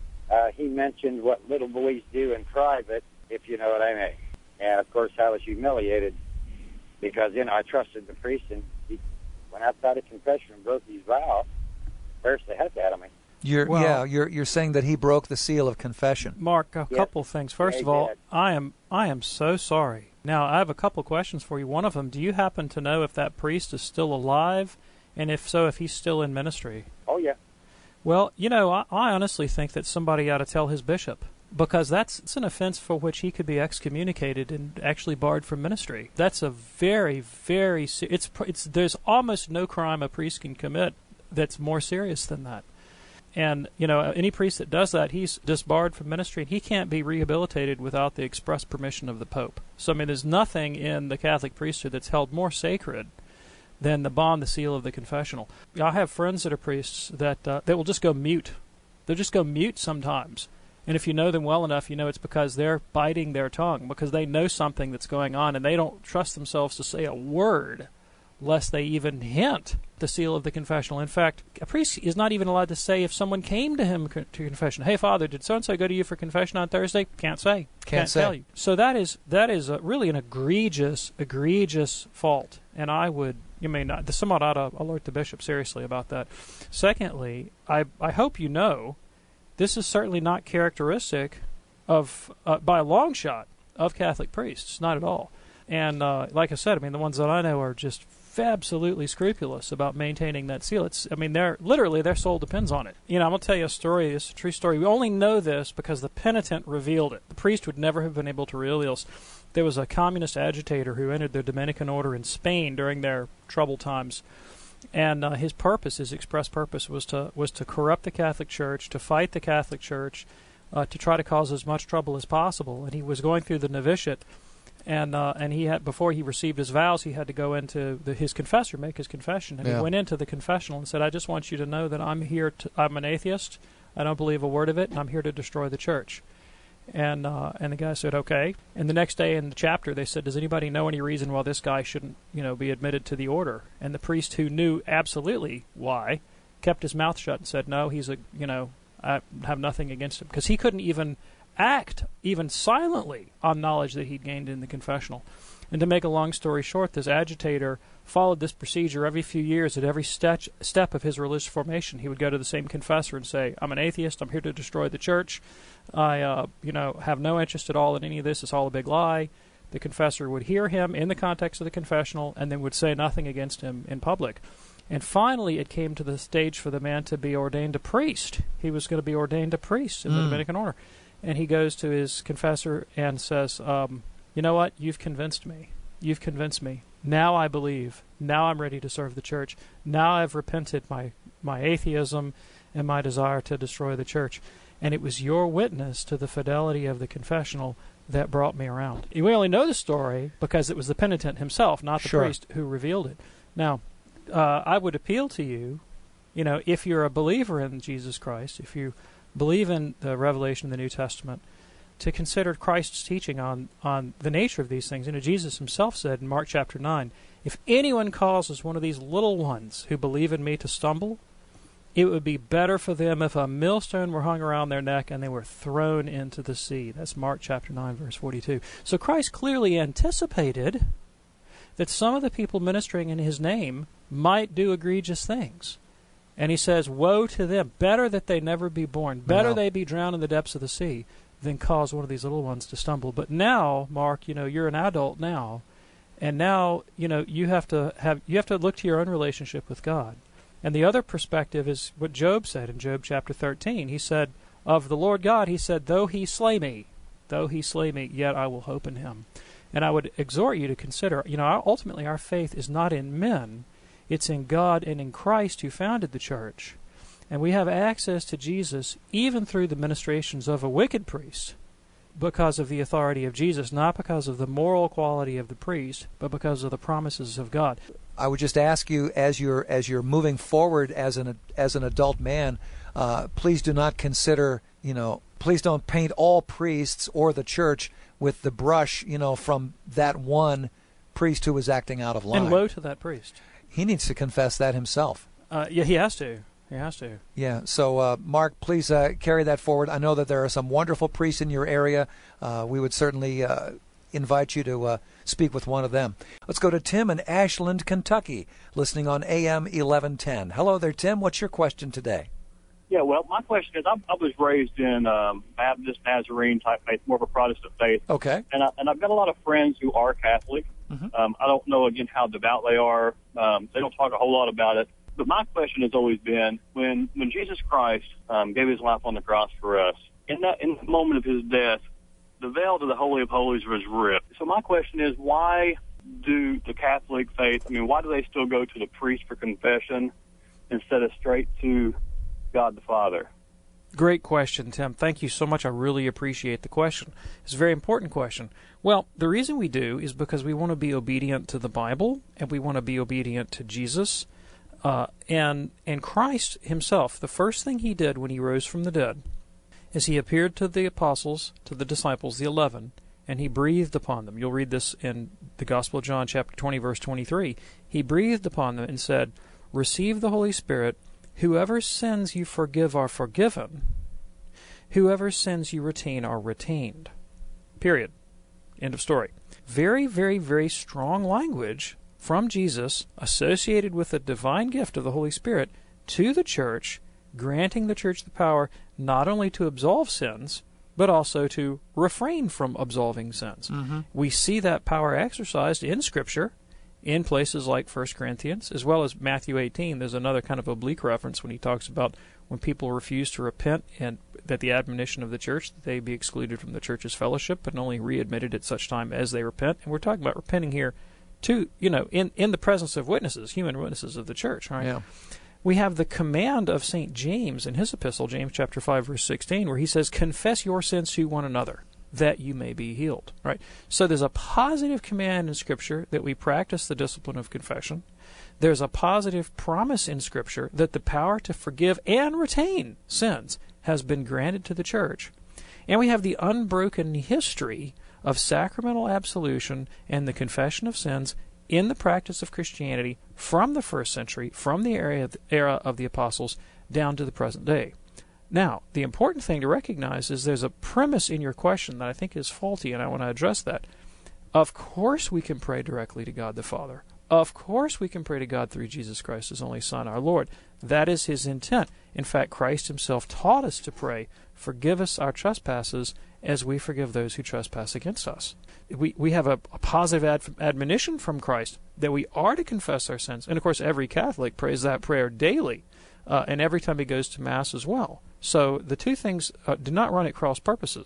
he mentioned what little boys do in private, if you know what I mean. And, of course, I was humiliated because, I trusted the priest, and he went outside of confession and broke his vow. Embarrassed the heck out of me. You're saying that he broke the seal of confession. Mark, a couple things. First of all, I am so sorry. Now, I have a couple questions for you. One of them, do you happen to know if that priest is still alive, and if so, if he's still in ministry? Oh, yeah. Well, I honestly think that somebody ought to tell his bishop, because it's an offense for which he could be excommunicated and actually barred from ministry. That's a very, very there's almost no crime a priest can commit that's more serious than that. And, any priest that does that, he's disbarred from ministry, and he can't be rehabilitated without the express permission of the Pope. So, there's nothing in the Catholic priesthood that's held more sacred than the bond, the seal of the confessional. I have friends that are priests that they will just go mute. They'll just go mute sometimes. And if you know them well enough, it's because they're biting their tongue, because they know something that's going on, and they don't trust themselves to say a word lest they even hint the seal of the confessional. In fact, a priest is not even allowed to say if someone came to him to confession, hey, Father, did so-and-so go to you for confession on Thursday? Can't say. Can't tell you. So that is really an egregious fault. And I would, someone ought to alert the bishop seriously about that. Secondly, I hope this is certainly not characteristic of, by a long shot, of Catholic priests. Not at all. And like I said, the ones that I know are just absolutely scrupulous about maintaining that seal. Their soul depends on it. I'm going to tell you a story. It's a true story. We only know this because the penitent revealed it. The priest would never have been able to reveal this. There was a communist agitator who entered the Dominican order in Spain during their troubled times. And his express purpose was to corrupt the Catholic Church, to fight the Catholic Church, to try to cause as much trouble as possible. And he was going through the novitiate, and he had, before he received his vows, he had to go into his confessor, make his confession. And he went into the confessional and said, I just want you to know that I'm an atheist, I don't believe a word of it, and I'm here to destroy the church. And the guy said, okay. And the next day in the chapter, they said, does anybody know any reason why this guy shouldn't, be admitted to the order? And the priest, who knew absolutely why, kept his mouth shut and said, no, I have nothing against him. Because he couldn't even act, even silently, on knowledge that he'd gained in the confessional. And to make a long story short, this agitator followed this procedure every few years. At every step of his religious formation, he would go to the same confessor and say, I'm an atheist, I'm here to destroy the church, I have no interest at all in any of this, it's all a big lie. The confessor would hear him in the context of the confessional and then would say nothing against him in public. And finally it came to the stage for the man to be ordained a priest. He was going to be ordained a priest in the Dominican order. And he goes to his confessor and says, you know what? You've convinced me. You've convinced me. Now I believe. Now I'm ready to serve the church. Now I've repented my atheism and my desire to destroy the church. And it was your witness to the fidelity of the confessional that brought me around. We only know the story because it was the penitent himself, not the priest, who revealed it. Now, I would appeal to you, if you're a believer in Jesus Christ, if you believe in the revelation of the New Testament, to consider Christ's teaching on the nature of these things. Jesus himself said in Mark chapter 9, if anyone causes one of these little ones who believe in me to stumble, it would be better for them if a millstone were hung around their neck and they were thrown into the sea. That's Mark chapter 9, verse 42. So Christ clearly anticipated that some of the people ministering in his name might do egregious things. And he says, woe to them. Better that they never be born. Better they be drowned in the depths of the sea than cause one of these little ones to stumble. But now, Mark, you're an adult now. And now, you have to look to your own relationship with God. And the other perspective is what Job said in Job chapter 13. He said, of the Lord God, he said, though he slay me, yet I will hope in him. And I would exhort you to consider, ultimately our faith is not in men. It's in God and in Christ who founded the church. And we have access to Jesus even through the ministrations of a wicked priest because of the authority of Jesus, not because of the moral quality of the priest, but because of the promises of God. I would just ask you, as you're moving forward as an adult man, please do not consider, please don't paint all priests or the church with the brush, from that one priest who was acting out of line. And woe to that priest. He needs to confess that himself. Yeah, he has to. He has to. Yeah. So, Mark, please carry that forward. I know that there are some wonderful priests in your area. We would certainly invite you to speak with one of them. Let's go to Tim in Ashland, Kentucky, listening on AM 1110. Hello there, Tim. What's your question today? Yeah, well, my question is, I was raised in Baptist, Nazarene type faith, more of a Protestant faith. Okay. And I've got a lot of friends who are Catholic. Mm-hmm. I don't know, again, how devout they are. They don't talk a whole lot about it. But my question has always been, when Jesus Christ gave his life on the cross for us, in the moment of his death, the veil to the Holy of Holies was ripped. So my question is, why do the Catholic faith, why do they still go to the priest for confession instead of straight to God the Father? Great question, Tim. Thank you so much. I really appreciate the question. It's a very important question. Well, the reason we do is because we want to be obedient to the Bible, and we want to be obedient to Jesus. And Christ himself, the first thing he did when he rose from the dead is he appeared to the apostles, to the disciples, the 11, and he breathed upon them. You'll read this in the Gospel of John, chapter 20, verse 23. He breathed upon them and said, receive the Holy Spirit. Whoever sins you forgive are forgiven. Whoever sins you retain are retained. Period. End of story. Very, very, very strong language from Jesus associated with the divine gift of the Holy Spirit to the church, granting the church the power not only to absolve sins, but also to refrain from absolving sins. Mm-hmm. We see that power exercised in Scripture in places like 1 Corinthians, as well as Matthew 18. There's another kind of oblique reference when he talks about when people refuse to repent and that the admonition of the church that they be excluded from the church's fellowship and only readmitted at such time as they repent. And we're talking about repenting here to, in the presence of witnesses, human witnesses of the church, right? Yeah. We have the command of St. James in his epistle, James chapter 5, verse 16, where he says, confess your sins to one another, that you may be healed, right? So there's a positive command in Scripture that we practice the discipline of confession. There's a positive promise in Scripture that the power to forgive and retain sins has been granted to the church. And we have the unbroken history of sacramental absolution and the confession of sins in the practice of Christianity from the first century, from the era of the apostles, down to the present day. Now, the important thing to recognize is there's a premise in your question that I think is faulty, and I want to address that. Of course we can pray directly to God the Father. Of course we can pray to God through Jesus Christ, his only Son, our Lord. That is his intent. In fact, Christ himself taught us to pray, forgive us our trespasses as we forgive those who trespass against us. We have a positive admonition from Christ that we are to confess our sins. And, of course, every Catholic prays that prayer daily, and every time he goes to Mass as well. So the two things do not run at cross purposes.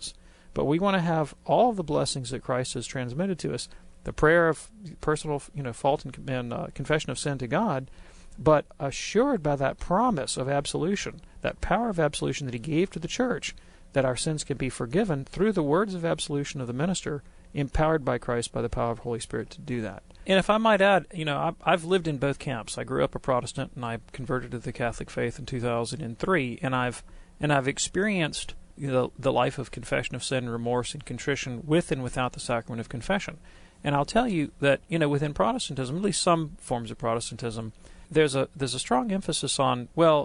but we want to have all of the blessings that Christ has transmitted to us. The prayer of personal, fault and confession of sin to God, but assured by that promise of absolution, that power of absolution that he gave to the church, that our sins can be forgiven through the words of absolution of the minister, empowered by Christ by the power of the Holy Spirit to do that. And if I might add, I've lived in both camps. I grew up a Protestant, and I converted to the Catholic faith in 2003, and I've experienced the life of confession of sin, remorse, and contrition with and without the sacrament of confession. And I'll tell you that within Protestantism, at least some forms of Protestantism, there's a strong emphasis on,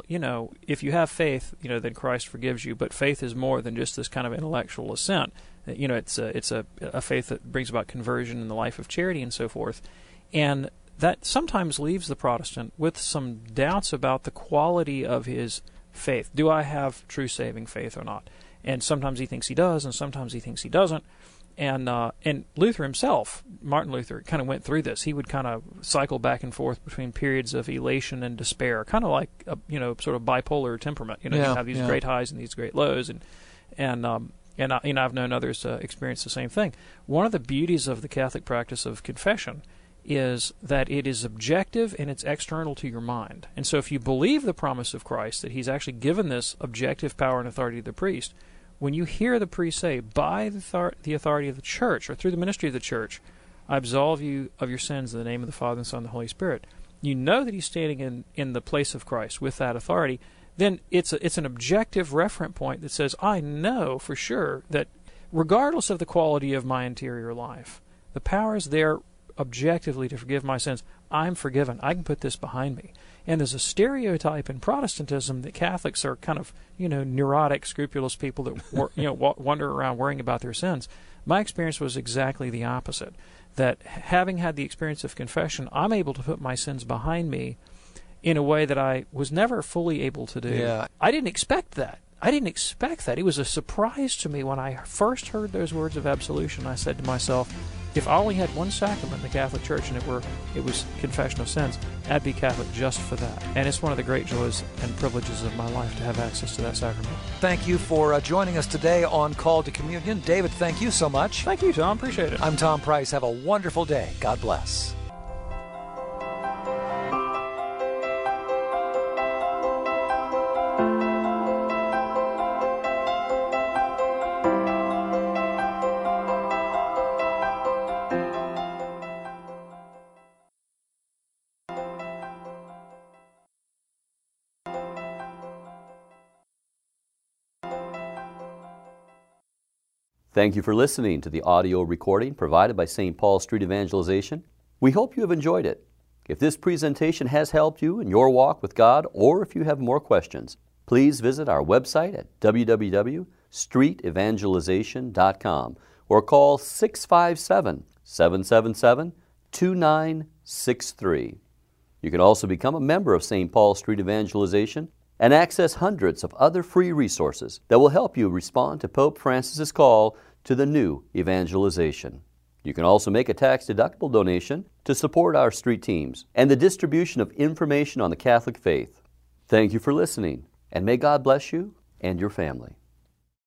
if you have faith, then Christ forgives you. But faith is more than just this kind of intellectual assent. It's a faith that brings about conversion in the life of charity and so forth. And that sometimes leaves the Protestant with some doubts about the quality of his faith. Do I have true saving faith or not? And sometimes he thinks he does, and sometimes he thinks he doesn't. And Luther himself, Martin Luther, kind of went through this. He would kind of cycle back and forth between periods of elation and despair, kind of like sort of bipolar temperament. You have these great highs and these great lows, and I've known others experience the same thing. One of the beauties of the Catholic practice of confession is that it is objective and it's external to your mind. And so if you believe the promise of Christ, that he's actually given this objective power and authority to the priest, when you hear the priest say, by the authority of the church, or through the ministry of the church, I absolve you of your sins in the name of the Father, and Son, and the Holy Spirit, you know that he's standing in the place of Christ with that authority. Then it's an objective referent point that says, I know for sure that regardless of the quality of my interior life, the power is there objectively to forgive my sins. I'm forgiven. I can put this behind me. And there's a stereotype in Protestantism that Catholics are kind of, neurotic, scrupulous people that wander around worrying about their sins. My experience was exactly the opposite. That having had the experience of confession, I'm able to put my sins behind me in a way that I was never fully able to do. Yeah. I didn't expect that. It was a surprise to me when I first heard those words of absolution. I said to myself, if I only had one sacrament in the Catholic Church and it was confession of sins, I'd be Catholic just for that. And it's one of the great joys and privileges of my life to have access to that sacrament. Thank you for joining us today on Call to Communion. David, thank you so much. Thank you, Tom. Appreciate it. I'm Tom Price. Have a wonderful day. God bless. Thank you for listening to the audio recording provided by St. Paul Street Evangelization. We hope you have enjoyed it. If this presentation has helped you in your walk with God, or if you have more questions, please visit our website at www.streetevangelization.com or call 657-777-2963. You can also become a member of St. Paul Street Evangelization and access hundreds of other free resources that will help you respond to Pope Francis's call to the new evangelization. You can also make a tax-deductible donation to support our street teams and the distribution of information on the Catholic faith. Thank you for listening, and may God bless you and your family.